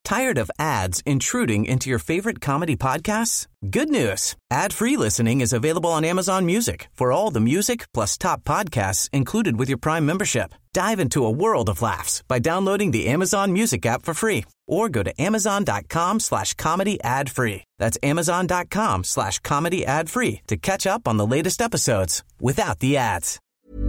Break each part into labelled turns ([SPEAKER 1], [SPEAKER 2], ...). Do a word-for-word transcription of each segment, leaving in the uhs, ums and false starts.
[SPEAKER 1] Tired of ads intruding into your favorite comedy podcasts? Good news. Ad-free listening is available on Amazon Music for all the music plus top podcasts included with your Prime membership. Dive into a world of laughs by downloading the Amazon Music app for free or go to amazon.com slash comedy ad free. That's amazon.com slash comedy ad free to catch up on the latest episodes without the ads.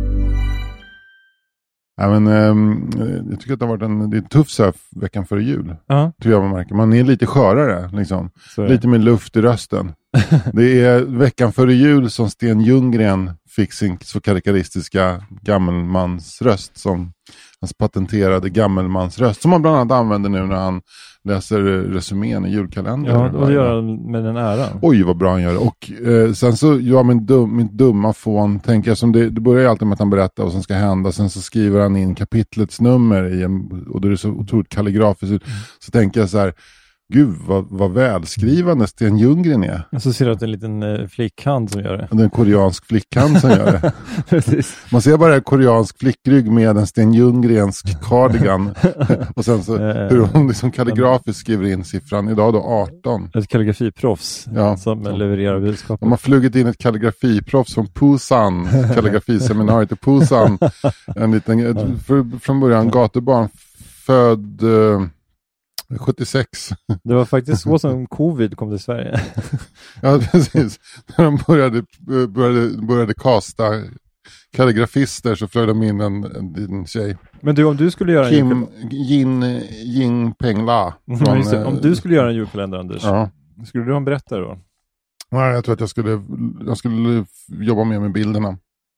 [SPEAKER 2] Ja, men, ähm, jag tycker att det har varit en, det är tuff så här veckan före jul.
[SPEAKER 3] Uh-huh.
[SPEAKER 2] Tror jag man märker. Man är lite skörare. Liksom. Lite med luft i rösten. Det är veckan före jul som Sten Ljunggren fick sin så karaktäristiska gammelmansröst. Som hans patenterade gammelmansröst. Som han bland annat använder nu när han läser resumén i julkalendern.
[SPEAKER 3] Ja, och det gör han med den äran.
[SPEAKER 2] Oj, vad bra han gör det. Och eh, sen så, ja, min, dum, min dumma fån, tänker jag, som det, det börjar ju alltid med att han berättar vad som ska hända. Sen så skriver han in kapitlets nummer i en, och då är det så otroligt kalligrafiskt ut. Så tänker jag så här, gud vad, vad välskrivande Sten Ljunggren är.
[SPEAKER 3] Och så ser du att det är en liten eh, flickhand som gör det.
[SPEAKER 2] Det är en koreansk flickhand som gör det.
[SPEAKER 3] Precis.
[SPEAKER 2] Man ser bara en koreansk flickrygg med en Sten Ljunggrensk cardigan. Och sen så hur hon liksom kalligrafiskt skriver in siffran. Idag då arton.
[SPEAKER 3] Ett kalligrafiproffs
[SPEAKER 2] ja,
[SPEAKER 3] som så levererar budskapet.
[SPEAKER 2] De har flugit in ett kalligrafiproffs från Pusan. Kalligrafiseminariet i Pusan. En liten, ett, för, från början gatubarn född... Uh, sjuttiosex.
[SPEAKER 3] Det var faktiskt så som covid kom till Sverige.
[SPEAKER 2] Ja, precis. När de började, började, började kasta kalligrafister så flög de in en, en liten tjej.
[SPEAKER 3] Men du, om du skulle göra
[SPEAKER 2] Kim
[SPEAKER 3] en
[SPEAKER 2] Jin, Jing Peng La.
[SPEAKER 3] Från, just det, om du skulle göra en julkalender, Anders,
[SPEAKER 2] ja.
[SPEAKER 3] Skulle du ha en berättare då?
[SPEAKER 2] Nej, jag tror att jag skulle, jag skulle jobba mer med bilderna.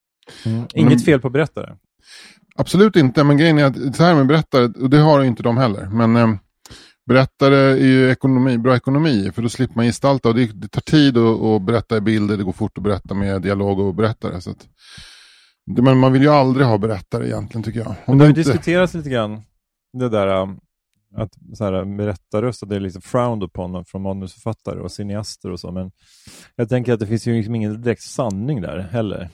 [SPEAKER 3] Mm. Inget men, fel på berättare?
[SPEAKER 2] Absolut inte, men grejen är att så här med berättare, och det har ju inte de heller, men eh, berättare är ju ekonomi, bra ekonomi, för då slipper man gestalta, och det, det tar tid att, att berätta i bilder, det går fort att berätta med dialog och berättare, så att, det, men man vill ju aldrig ha berättare egentligen, tycker jag.
[SPEAKER 3] Om det har inte diskuterats lite grann det där att så här, berättarröst, att det är liksom frowned upon från manusförfattare och cineaster och så, men jag tänker att det finns ju liksom ingen direkt sanning där heller.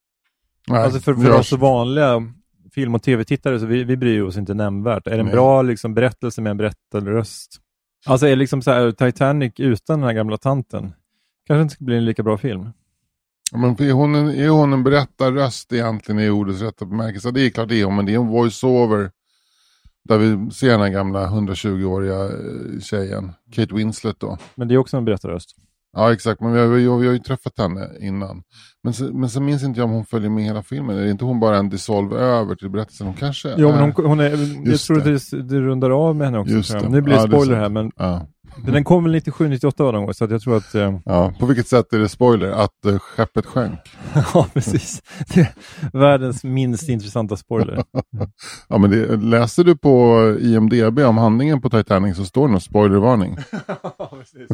[SPEAKER 3] Nej, alltså för, för oss så vanliga film- och tv-tittare så vi, vi bryr oss inte nämnvärt. Är det en Nej. bra liksom, berättelse med en berättarröst? Alltså är det liksom så här Titanic utan den här gamla tanten? Kanske inte ska bli en lika bra film.
[SPEAKER 2] Men är hon en, är hon en berättarröst egentligen i ordets rätta bemärkelse? Det är klart det är hon, men det är en voice-over där vi ser den här gamla hundratjugo-åriga tjejen, Kate Winslet då.
[SPEAKER 3] Men det är också en berättarröst.
[SPEAKER 2] Ja, exakt. Men vi har, vi har, vi har ju träffat henne innan. Men så, men så minns inte jag om hon följer med hela filmen. Är inte hon bara en dissolve över till berättelsen? Hon kanske
[SPEAKER 3] Jo, men hon, hon är, jag tror det. att det, det rundar av med henne också. Nu blir det ja, spoiler det här, men ja. Den kom väl nittiosju nittioåtta någon gång, så att jag tror att... Eh...
[SPEAKER 2] Ja, på vilket sätt är det spoiler? Att uh, skeppet sjönk.
[SPEAKER 3] Ja, precis. Det är världens minst intressanta spoiler.
[SPEAKER 2] Ja, men det, läser du på I M D B om handlingen på Titanic så står det någon spoilervarning.
[SPEAKER 3] Ja, precis.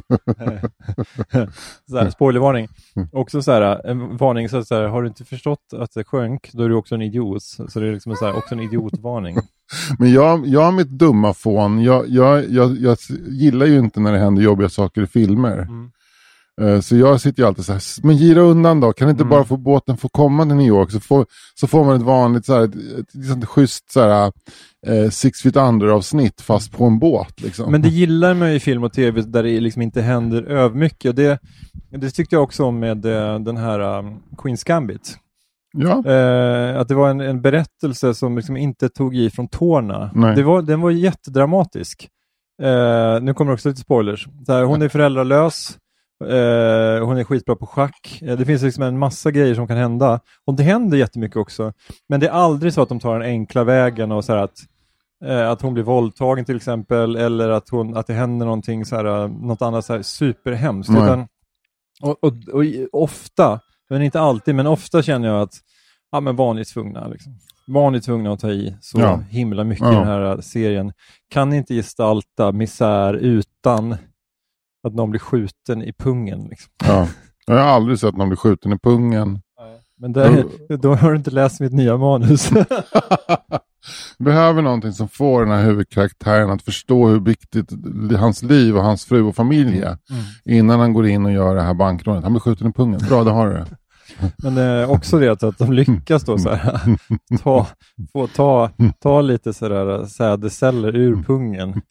[SPEAKER 3] Så här, spoilervarning. Också så här, en varning så, så här, har du inte förstått att det sjönk, då är du också en idiot. Så det är liksom så här, också en idiotvarning.
[SPEAKER 2] Men jag, jag har mitt dumma fån, jag, jag, jag, jag gillar ju inte när det händer jobbiga saker i filmer. Mm. Uh, så jag sitter ju alltid så här, men gira undan då, kan inte mm. bara få båten få komma till New York, så får, så får man ett vanligt så här, ett, ett, ett schysst så här, uh, Six Feet Under avsnitt fast på en båt liksom.
[SPEAKER 3] Men det gillar man ju i film och tv där det liksom inte händer övmycket, och det, det tyckte jag också om med uh, den här um, Queen's Gambit.
[SPEAKER 2] Ja.
[SPEAKER 3] Eh, att det var en, en berättelse som liksom inte tog i från tårna. Det var, den var jättedramatisk. Eh, nu kommer också lite spoilers. Så här, hon är föräldralös. Eh, hon är skitbra på schack. Eh, det finns liksom en massa grejer som kan hända. Och det händer jättemycket också. Men det är aldrig så att de tar den enkla vägen och så här att, eh, att hon blir våldtagen till exempel. Eller att, hon, att det händer någonting så här, något annat så här superhemskt. Utan, och, och, och ofta... Men inte alltid, men ofta känner jag att ja, men vanligt tvungna liksom. Vanligt tvungna att ta i så ja. himla mycket ja. i den här serien. Kan inte gestalta misär utan att någon blir skjuten i pungen liksom.
[SPEAKER 2] Ja, jag har aldrig sett någon bli skjuten i pungen.
[SPEAKER 3] Nej. Men där, då har du inte läst mitt nya manus.
[SPEAKER 2] Behöver någonting som får den här huvudkaraktären att förstå hur viktigt hans liv och hans fru och familj är. Mm. Innan han går in och gör det här bankrånet. Han blir skjuten i pungen. Bra, det har du det.
[SPEAKER 3] Men eh, också det att de lyckas då så här, ta, få ta, ta lite sådär sädeceller ur pungen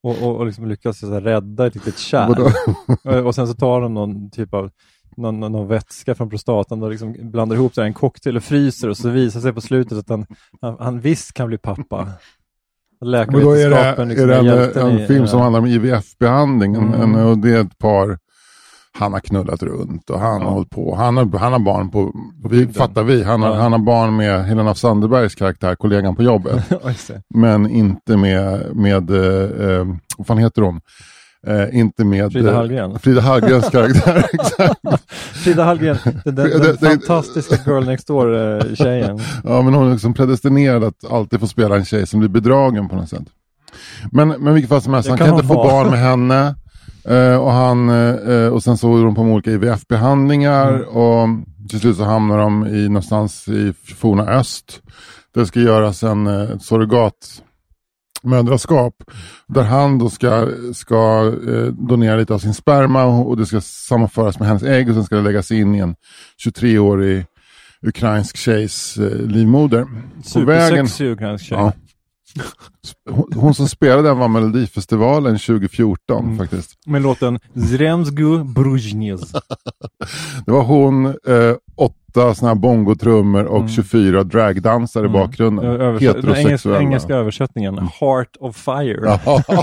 [SPEAKER 3] och, och, och liksom lyckas så här, rädda ett litet kärl. och, och sen så tar de någon typ av någon, någon vätska från prostatan och liksom blandar ihop det en cocktail och fryser, och så visar sig på slutet att han, han, han visst kan bli pappa.
[SPEAKER 2] Läkarvetenskapen liksom, är det, är det en, en i, film som handlar om I V F-behandling mm. en, och det är ett par, han har knullat runt och han ja. har hållit på, han har, han har barn på, vi fattar vi, han har, ja. han har barn med Helena af Sandebergs karaktär, kollegan på jobbet, men inte med, med eh, vad fan heter hon? Eh, inte med
[SPEAKER 3] Frida Hallgren.
[SPEAKER 2] Frida Hallgrens karaktär. Exakt.
[SPEAKER 3] Frida Hallgren, den, den, den det, fantastiska girl next door-tjejen.
[SPEAKER 2] Ja, men hon är liksom predestinerad att alltid få spela en tjej som blir bedragen på något sätt. Men, men vilket fall som helst, han kan inte få ha. barn med henne. Eh, och, han, eh, och sen så är de på olika I V F-behandlingar. Mm. Och till slut så hamnar de i någonstans i forna öst. Det ska göras en eh, surrogat mödraskap där han då ska, ska eh, donera lite av sin sperma och, och det ska sammanföras med hennes ägg och sen ska det läggas in i en tjugotre-årig ukrainsk tjejs eh, livmoder.
[SPEAKER 3] Supersexig ukrainsk tjej. Ja.
[SPEAKER 2] Hon, hon som spelade den var Melodifestivalen tjugo fjorton mm. faktiskt.
[SPEAKER 3] Med låten Zremsgu Bruzhnez.
[SPEAKER 2] Det var hon, eh, åtta såna här bongotrummor och mm. tjugofyra dragdansare mm. i bakgrunden.
[SPEAKER 3] Översätt-
[SPEAKER 2] Heterosexuella.
[SPEAKER 3] Engelska, engelska översättningen. Heart of Fire.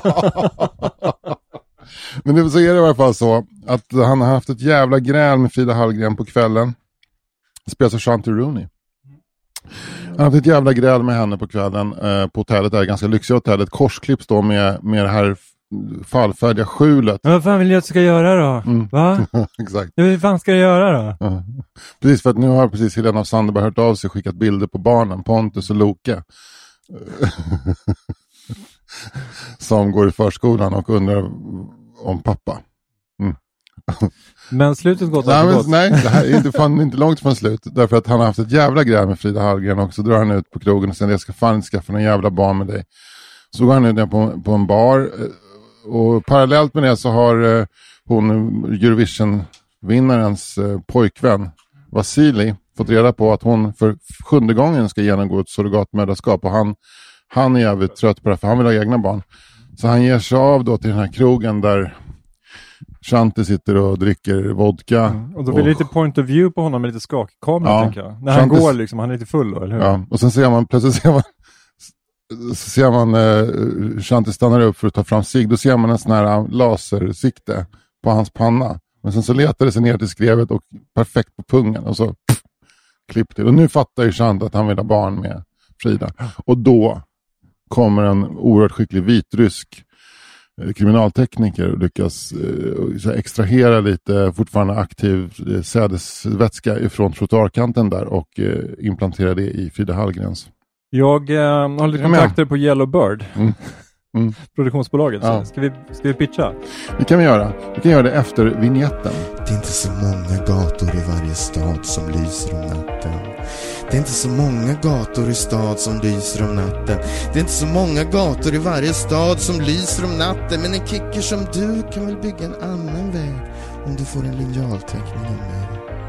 [SPEAKER 2] Men det, så är det i alla fall så att han har haft ett jävla gräl med Frida Hallgren på kvällen. Det spelas av Shanti Rooney. Han har haft ett jävla gräl med henne på kvällen eh, på hotellet, det här ganska lyxiga hotellet. Korsklipps då med, med det här fallfärdiga skjulet.
[SPEAKER 3] Men vad fan vill jag att du ska göra då? Mm. Va?
[SPEAKER 2] Exakt.
[SPEAKER 3] Vad fan ska jag göra då?
[SPEAKER 2] Ja. Precis, för att nu har precis Helena af Sandeberg hört av sig och skickat bilder på barnen, Pontus och Loke. Som går i förskolan och undrar om pappa. Mm.
[SPEAKER 3] Men slutet gått
[SPEAKER 2] nej, men,
[SPEAKER 3] gått.
[SPEAKER 2] nej, det här är inte, fan, inte långt från slut. Därför att han har haft ett jävla gräl med Frida Hallgren och så drar han ut på krogen och säger jag ska fan inte skaffa någon jävla barn med dig. Så går han ut på, på en bar och parallellt med det så har eh, hon Eurovision-vinnarens eh, pojkvän Vasili fått reda på att hon för sjunde gången ska genomgå ett surrogatmödraskap och han, han är jävligt trött på det för han vill ha egna barn. Så han ger sig av då till den här krogen där Shanti sitter och dricker vodka. Mm.
[SPEAKER 3] Och då blir det lite point of view på honom med lite skakig kamera, ja, tänker jag. När han Shantis... går liksom, han är lite full då, eller hur?
[SPEAKER 2] Ja, och sen ser man, plötsligt ser man så ser man eh, Shanti stannar upp för att ta fram sig. Då ser man en sån här lasersikte på hans panna. Men sen så letar det sig ner till skrevet och perfekt på pungen. Och så pff, klipp till. Och nu fattar ju Shanti att han vill ha barn med Frida. Och då kommer en oerhört skicklig vitrysk kriminaltekniker och lyckas eh, extrahera lite fortfarande aktiv eh, sädesvätska ifrån trottoarkanten där och eh, implantera det i Frida Hallgrens.
[SPEAKER 3] Jag eh, har lite kontakter på Yellowbird. Mm.
[SPEAKER 2] Mm.
[SPEAKER 3] Produktionsbolaget.
[SPEAKER 2] Ja.
[SPEAKER 3] Ska vi, ska vi pitcha?
[SPEAKER 2] Det kan vi göra. Vi kan göra det efter vignetten.
[SPEAKER 4] Det är inte så många gator i varje stad som lyser om natten. Det är inte så många gator i stad som lyser om natten. Det är inte så många gator i varje stad som lyser om natten. Men en kicker som du kan väl bygga en annan väg om du får en linjalteckning av mig.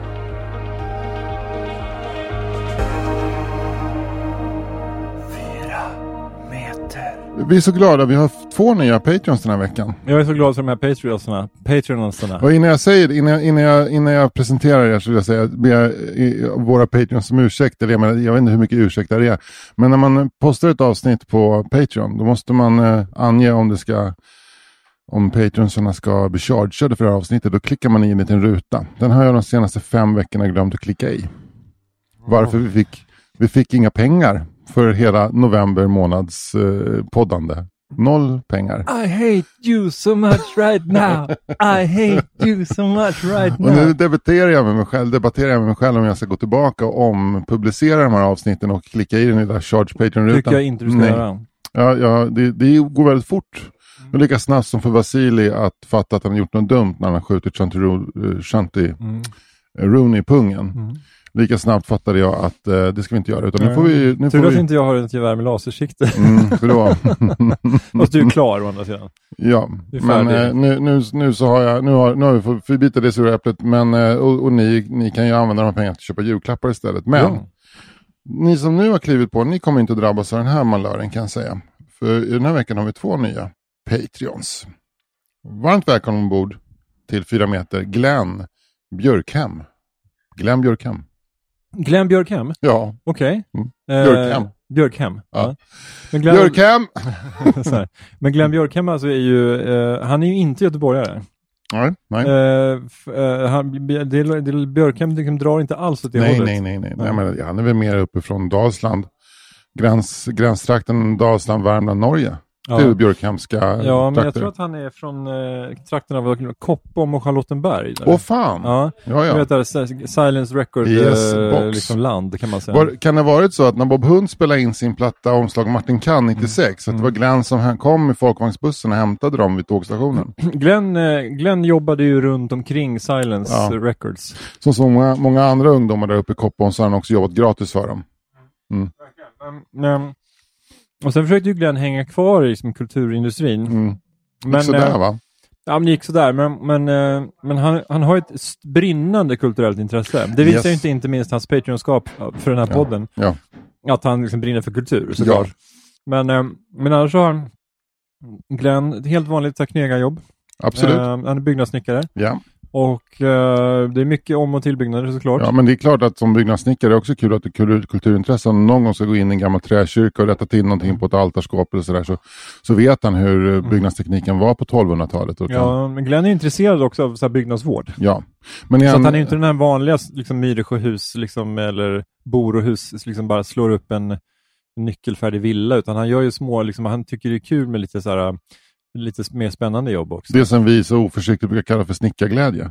[SPEAKER 2] Vi är så glada, vi har två nya Patreons den här veckan.
[SPEAKER 3] Jag är så glad för de här Patreonsarna. Patreonsarna.
[SPEAKER 2] Och innan jag säger innan jag, innan jag, innan jag presenterar er så vill jag säga be jag, våra Patreons som ursäkt. Eller jag, menar, jag vet inte hur mycket ursäkt det är. Men när man postar ett avsnitt på Patreon då måste man eh, ange om det ska om Patreonsarna ska bli chargeade för det här avsnittet. Då klickar man i en liten ruta. Den har jag de senaste fem veckorna glömt att klicka i. Varför vi fick, vi fick inga pengar för hela november månads eh, poddande. Noll pengar.
[SPEAKER 3] I hate you so much right now. I hate you so much right now.
[SPEAKER 2] Och nu debatterar jag med mig själv, debatterar jag med mig själv om jag ska gå tillbaka och ompublicera de här avsnitten och klicka i den lilla charge Patreon-rutan.
[SPEAKER 3] Tycker jag inte du ska
[SPEAKER 2] Nej.
[SPEAKER 3] göra.
[SPEAKER 2] Ja, ja det, det går väldigt fort. Det är lika snabbt som för Vasili att fatta att han har gjort något dumt när han har skjutit Shanti, Ro- Shanti mm. Rooney i pungen. Mm. Lika snabbt fattade jag att uh, det ska vi inte göra. Utan nu får vi, nu
[SPEAKER 3] Tur
[SPEAKER 2] får
[SPEAKER 3] att
[SPEAKER 2] vi...
[SPEAKER 3] inte jag har ett gevär med lasersikte.
[SPEAKER 2] Mm, för då.
[SPEAKER 3] Fast du är klar å andra sidan.
[SPEAKER 2] Ja, men uh, nu, nu, nu så har jag, nu har, nu har vi fått förbyta det sura äpplet. Men, uh, och, och ni, ni kan ju använda de här pengarna till att köpa julklappar istället. Men ja. Ni som nu har klivit på, ni kommer inte att drabbas av den här malören kan jag säga. För i den här veckan har vi två nya. Patreons. Varmt välkommen ombord till fyra meter Glenn Björkhem. Glenn Björkhem.
[SPEAKER 3] Glenn Björkhem?
[SPEAKER 2] Ja.
[SPEAKER 3] Okej.
[SPEAKER 2] Okay. Mm. Björkhem.
[SPEAKER 3] Eh, Björkhem.
[SPEAKER 2] Ja.
[SPEAKER 3] Ja. Men Glenn...
[SPEAKER 2] Björkhem!
[SPEAKER 3] Men Glenn Björkhem alltså är ju, eh, han är ju inte göteborgare.
[SPEAKER 2] Nej, nej.
[SPEAKER 3] Eh, f- eh, han, det, det, Björkhem liksom drar inte alls åt det
[SPEAKER 2] nej,
[SPEAKER 3] hållet.
[SPEAKER 2] nej, nej, nej. nej men, ja, han är väl mer uppifrån Dalsland. Gräns, gränstrakten Dalsland, Värmland, Norge.
[SPEAKER 3] Ja.
[SPEAKER 2] Det är Björkhamska
[SPEAKER 3] Ja, men
[SPEAKER 2] trakter.
[SPEAKER 3] jag tror att han är från eh, trakten av Koppom och Charlottenberg.
[SPEAKER 2] Åh fan!
[SPEAKER 3] Ja,
[SPEAKER 2] ja, ja.
[SPEAKER 3] Jag vet det, Silence Record
[SPEAKER 2] Yes,
[SPEAKER 3] eh, liksom land kan man säga.
[SPEAKER 2] Var, kan det ha varit så att när Bob Hund spelade in sin platta Omslag Martin Kann nittiosex, mm. att det var Glenn som kom i folkvagnsbussen och hämtade dem vid tågstationen?
[SPEAKER 3] Glenn, eh, Glenn jobbade ju runt omkring Silence
[SPEAKER 2] ja.
[SPEAKER 3] Records.
[SPEAKER 2] Som så många, många andra ungdomar där uppe i Koppom så har han också jobbat gratis för dem. Mm.
[SPEAKER 3] Mm. Mm. Och sen försökte ju Glenn hänga kvar i liksom, kulturindustrin.
[SPEAKER 2] Mm.
[SPEAKER 3] Men,
[SPEAKER 2] gick sådär
[SPEAKER 3] äh,
[SPEAKER 2] va?
[SPEAKER 3] Ja, men det gick sådär. Men, men, äh, men han, han har ett brinnande kulturellt intresse. Det visar ju
[SPEAKER 2] yes.
[SPEAKER 3] inte, inte minst hans Patreonskap för den här
[SPEAKER 2] ja.
[SPEAKER 3] podden.
[SPEAKER 2] Ja.
[SPEAKER 3] Att han liksom brinner för kultur, såklart.
[SPEAKER 2] Ja.
[SPEAKER 3] Men, äh, men annars så har Glenn ett helt vanligt knegarjobb.
[SPEAKER 2] Absolut.
[SPEAKER 3] Äh, han är byggnadssnickare.
[SPEAKER 2] Ja.
[SPEAKER 3] Och uh, det är mycket om- och tillbyggnader såklart.
[SPEAKER 2] Ja, men det är klart att som byggnadssnickare är det också kul att det är kulturintressen. Någon gång ska gå in i en gammal träkyrka och rätta till någonting på ett altarskåp eller sådär. Så, så vet han hur mm. byggnadstekniken var på tolvhundratalet. Och
[SPEAKER 3] ja,
[SPEAKER 2] kan...
[SPEAKER 3] men Glenn är intresserad också av så här byggnadsvård.
[SPEAKER 2] Ja. Men
[SPEAKER 3] så
[SPEAKER 2] igen...
[SPEAKER 3] att han är inte den här vanliga liksom, Myresjöhus liksom, eller Borohus liksom bara slår upp en, en nyckelfärdig villa. Utan han gör ju små, liksom, han tycker det är kul med lite, så här, lite mer spännande jobb också.
[SPEAKER 2] Det som vi så oförsiktigt brukar kalla för snickarglädje.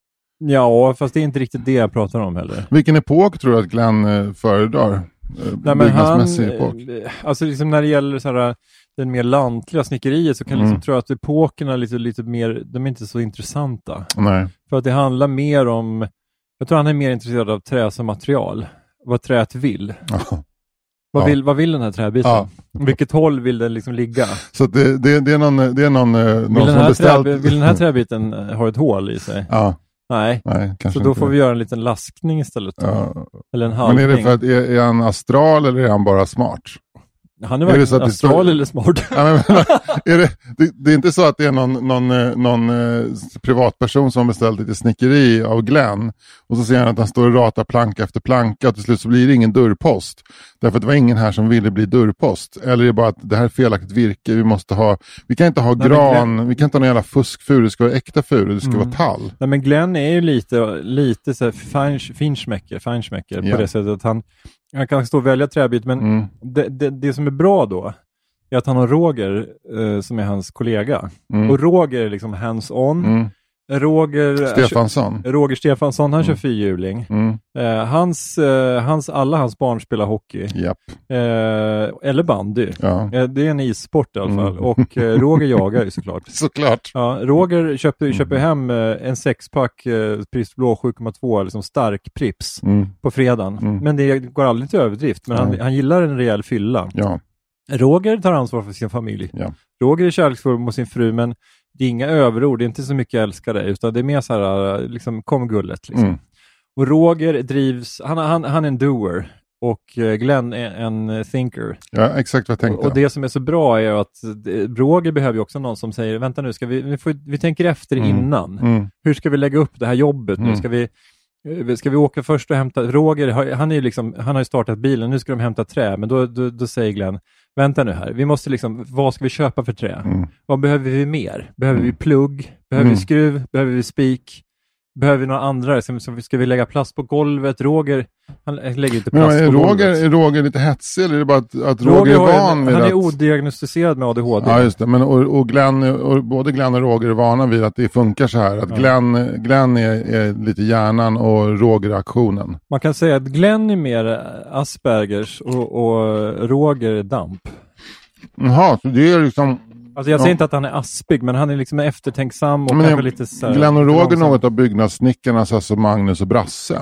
[SPEAKER 3] Ja, fast det är inte riktigt det jag pratar om heller.
[SPEAKER 2] Vilken epok tror du att Glenn eh, föredrar? Eh,
[SPEAKER 3] Nej, men han,
[SPEAKER 2] epok?
[SPEAKER 3] eh, alltså liksom när det gäller så här, den mer lantliga snickeriet så kan jag
[SPEAKER 2] mm.
[SPEAKER 3] liksom tro att epokerna är lite, lite mer, de är inte så intressanta.
[SPEAKER 2] Nej.
[SPEAKER 3] För att det handlar mer om, jag tror han är mer intresserad av trä som material. Vad träet vill.
[SPEAKER 2] Ja.
[SPEAKER 3] Vad,
[SPEAKER 2] ja.
[SPEAKER 3] vill vad vill den här träbiten?
[SPEAKER 2] Ja.
[SPEAKER 3] Vilket håll vill den liksom ligga?
[SPEAKER 2] Så det, det, det är någon, det är någon, någon
[SPEAKER 3] vill,
[SPEAKER 2] som
[SPEAKER 3] den
[SPEAKER 2] beställt...
[SPEAKER 3] trä, vill den här träbiten ha ett hål i sig?
[SPEAKER 2] Ja.
[SPEAKER 3] Nej,
[SPEAKER 2] Nej kanske
[SPEAKER 3] så då
[SPEAKER 2] inte.
[SPEAKER 3] får vi göra en liten laskning istället.
[SPEAKER 2] Ja.
[SPEAKER 3] Eller en halvning.
[SPEAKER 2] Men är det för att, är, är han astral eller är han bara smart?
[SPEAKER 3] Han är varken astral
[SPEAKER 2] står...
[SPEAKER 3] eller smart.
[SPEAKER 2] Ja, men, är det, det, det är inte så att det är någon, någon, någon eh, privatperson som har beställt lite snickeri av Glenn och så ser han att han står och ratar planka efter planka och till slut så blir det ingen dörrpost. Därför att det var ingen här som ville bli dörrpost. Eller är det bara att det här är felaktigt virke, vi måste ha, vi kan inte ha Nej, gran, Glenn... vi kan inte ha någon jävla fuskfur, det ska vara äkta fur, det ska mm. vara tall.
[SPEAKER 3] Nej, men Glenn är ju lite, lite så här finschmecker, finschmecker
[SPEAKER 2] ja.
[SPEAKER 3] på det sättet att han Han kan stå och välja träbit, men mm. det, det, det som är bra då är att han har Roger eh, som är hans kollega. Mm. Och Roger är liksom hands-on.
[SPEAKER 2] Mm.
[SPEAKER 3] Roger
[SPEAKER 2] Stefansson.
[SPEAKER 3] Kör, Roger Stefansson, han mm. kör fyrhjuling.
[SPEAKER 2] Mm.
[SPEAKER 3] Eh, hans, eh, hans, alla hans barn spelar hockey.
[SPEAKER 2] Yep.
[SPEAKER 3] Eh, eller bandy.
[SPEAKER 2] Ja.
[SPEAKER 3] Eh, det är en issport i alla fall.
[SPEAKER 2] Mm.
[SPEAKER 3] Och eh, Roger jagar ju såklart.
[SPEAKER 2] Såklart.
[SPEAKER 3] Ja, Roger köper, köper hem eh, en sexpack eh, Pripps Blå sju komma två liksom stark Pripps
[SPEAKER 2] mm.
[SPEAKER 3] på fredagen. Mm. Men det går aldrig till överdrift. Men mm. han, han gillar en rejäl fylla.
[SPEAKER 2] Ja.
[SPEAKER 3] Roger tar ansvar för sin familj.
[SPEAKER 2] Ja.
[SPEAKER 3] Roger är kärleksfull mot sin fru, men det är inga överord. Det är inte så mycket älskar dig, utan det är mer så här, liksom, kom gullet. Liksom. Mm. Och Roger drivs, han, han, han är en doer. Och Glenn är en thinker.
[SPEAKER 2] Ja, exakt vad jag tänkte.
[SPEAKER 3] Och, och det som är så bra är att Roger behöver ju också någon som säger, vänta nu, ska vi, vi, får, vi tänker efter mm. innan. Mm. Hur ska vi lägga upp det här jobbet nu? Mm. Ska vi, ska vi åka först och hämta, Roger, han, är liksom, han har ju startat bilen, nu ska de hämta trä. Men då, då, då säger Glenn, vänta nu här, vi måste liksom, vad ska vi köpa för trä? Mm. Vad behöver vi mer? Behöver
[SPEAKER 2] mm.
[SPEAKER 3] vi plugg? Behöver
[SPEAKER 2] mm.
[SPEAKER 3] vi skruv? Behöver vi spik? Behöver vi några andra? Ska, ska vi lägga plast på golvet? Roger, han lägger inte plast
[SPEAKER 2] men,
[SPEAKER 3] på
[SPEAKER 2] Roger,
[SPEAKER 3] golvet.
[SPEAKER 2] Är Roger lite hetsig eller är det bara att, att
[SPEAKER 3] Roger,
[SPEAKER 2] Roger är van
[SPEAKER 3] en,
[SPEAKER 2] vid
[SPEAKER 3] han
[SPEAKER 2] att...
[SPEAKER 3] är odiagnostiserad med A D H D.
[SPEAKER 2] Ja, just det. Men, och, och, Glenn, och både Glenn och Roger är vana vid att det funkar så här. Att ja. Glenn, Glenn är, är lite hjärnan och Roger är aktionen.
[SPEAKER 3] Man kan säga att Glenn är mer Aspergers och, och Roger är damp.
[SPEAKER 2] Jaha, så det är liksom...
[SPEAKER 3] Alltså jag säger ja. inte att han är aspig, men han är liksom eftertänksam och
[SPEAKER 2] men
[SPEAKER 3] kanske
[SPEAKER 2] jag,
[SPEAKER 3] lite så här,
[SPEAKER 2] Glenn och Roger är något av byggnadssnickarnas, alltså Magnus och Brasse.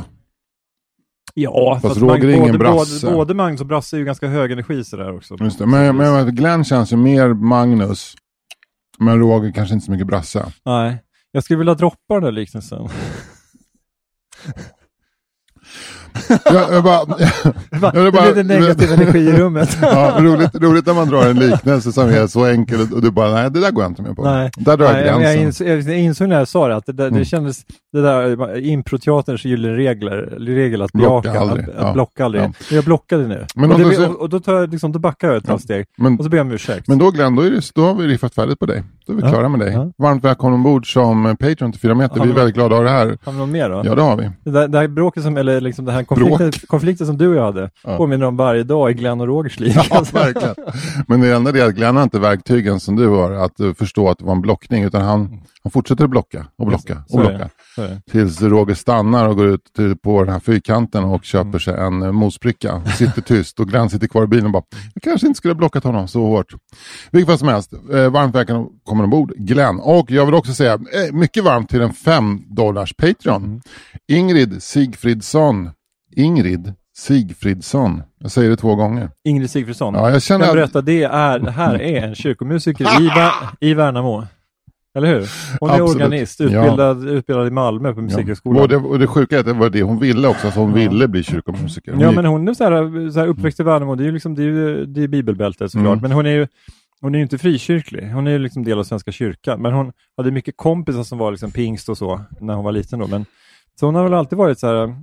[SPEAKER 3] Ja,
[SPEAKER 2] fast,
[SPEAKER 3] fast
[SPEAKER 2] Roger
[SPEAKER 3] Mag-
[SPEAKER 2] är ingen
[SPEAKER 3] både,
[SPEAKER 2] Brasse.
[SPEAKER 3] Både, både Magnus och Brasse är ju ganska hög energi så där också.
[SPEAKER 2] Just det. Men, men Glenn känns ju mer Magnus, men Roger kanske inte så mycket Brasse.
[SPEAKER 3] Nej, jag skulle vilja droppa den där liknelsen.
[SPEAKER 2] jag, jag bara,
[SPEAKER 3] jag, jag bara, det blir negativ energi i rummet.
[SPEAKER 2] Ja, roligt, roligt när man drar en liknelse som är så enkel och du bara, nej det där går jag inte med på.
[SPEAKER 3] Nej,
[SPEAKER 2] där drar
[SPEAKER 3] nej,
[SPEAKER 2] jag gränsen.
[SPEAKER 3] Jag, ins, jag insåg när jag sa det att det, där, mm. det kändes, det där improteaterns gyllene regler, regel att
[SPEAKER 2] blocka
[SPEAKER 3] bejaka,
[SPEAKER 2] aldrig.
[SPEAKER 3] Att,
[SPEAKER 2] ja.
[SPEAKER 3] att blocka aldrig.
[SPEAKER 2] Ja.
[SPEAKER 3] Jag blockade nu. Men och, det, så... och, och då, tar jag, liksom, då backar jag ett ja. steg men, och så ber jag om ursäkt.
[SPEAKER 2] Men då Glenn, då, är det, då har vi riffat färdigt på dig. Då är vi ja. klara med dig. Ja. Varmt välkommen ombord som Patreon till fyra meter. Har vi är väldigt glada av det här.
[SPEAKER 3] Har vi någon mer då?
[SPEAKER 2] Ja, det har vi.
[SPEAKER 3] Det, där, det här bråket som, eller liksom det här konflikten, konflikten som du och jag hade ja. påminner om varje dag i Glenn och Rogers liv.
[SPEAKER 2] Ja, verkligen. Men det enda är att Glenn har inte verktygen som du har att uh, förstå att det var en blockning, utan han, han fortsätter att blocka och blocka och blocka. Tills Roger stannar och går ut till, på den här fyrkanten och köper mm. sig en uh, mosbricka. Sitter tyst och Glenn sitter kvar i bilen och bara, jag kanske inte skulle ha blockat honom så hårt. Vilket fall som helst, uh, varmt välkommen kommer ombord Glenn. Och jag vill också säga, uh, mycket varmt till en fem dollars Patreon. Mm. Ingrid Sigfridsson. Ingrid Sigfridsson. Jag säger det två gånger.
[SPEAKER 3] Ingrid Sigfridsson.
[SPEAKER 2] Ja, jag känner
[SPEAKER 3] jag berätta, att... det, är, det här är en kyrkomusiker i, i Värnamo. Eller hur? Hon är Absolut. organist, utbildad, ja. utbildad i Malmö på musikhögskolan.
[SPEAKER 2] Ja. Och, det, och det sjuka är att det var det hon ville också, så hon ja. ville bli kyrkomusiker. Hon
[SPEAKER 3] ja,
[SPEAKER 2] gick...
[SPEAKER 3] men hon är så här, så här uppväxt i Värnamo, det är ju liksom, det är ju, det är bibelbältet såklart. Mm. Men hon är ju hon är ju inte frikyrklig. Hon är ju liksom del av Svenska kyrkan. Men hon hade mycket kompisar som var liksom pingst och så när hon var liten då. Men så hon har väl alltid varit så här,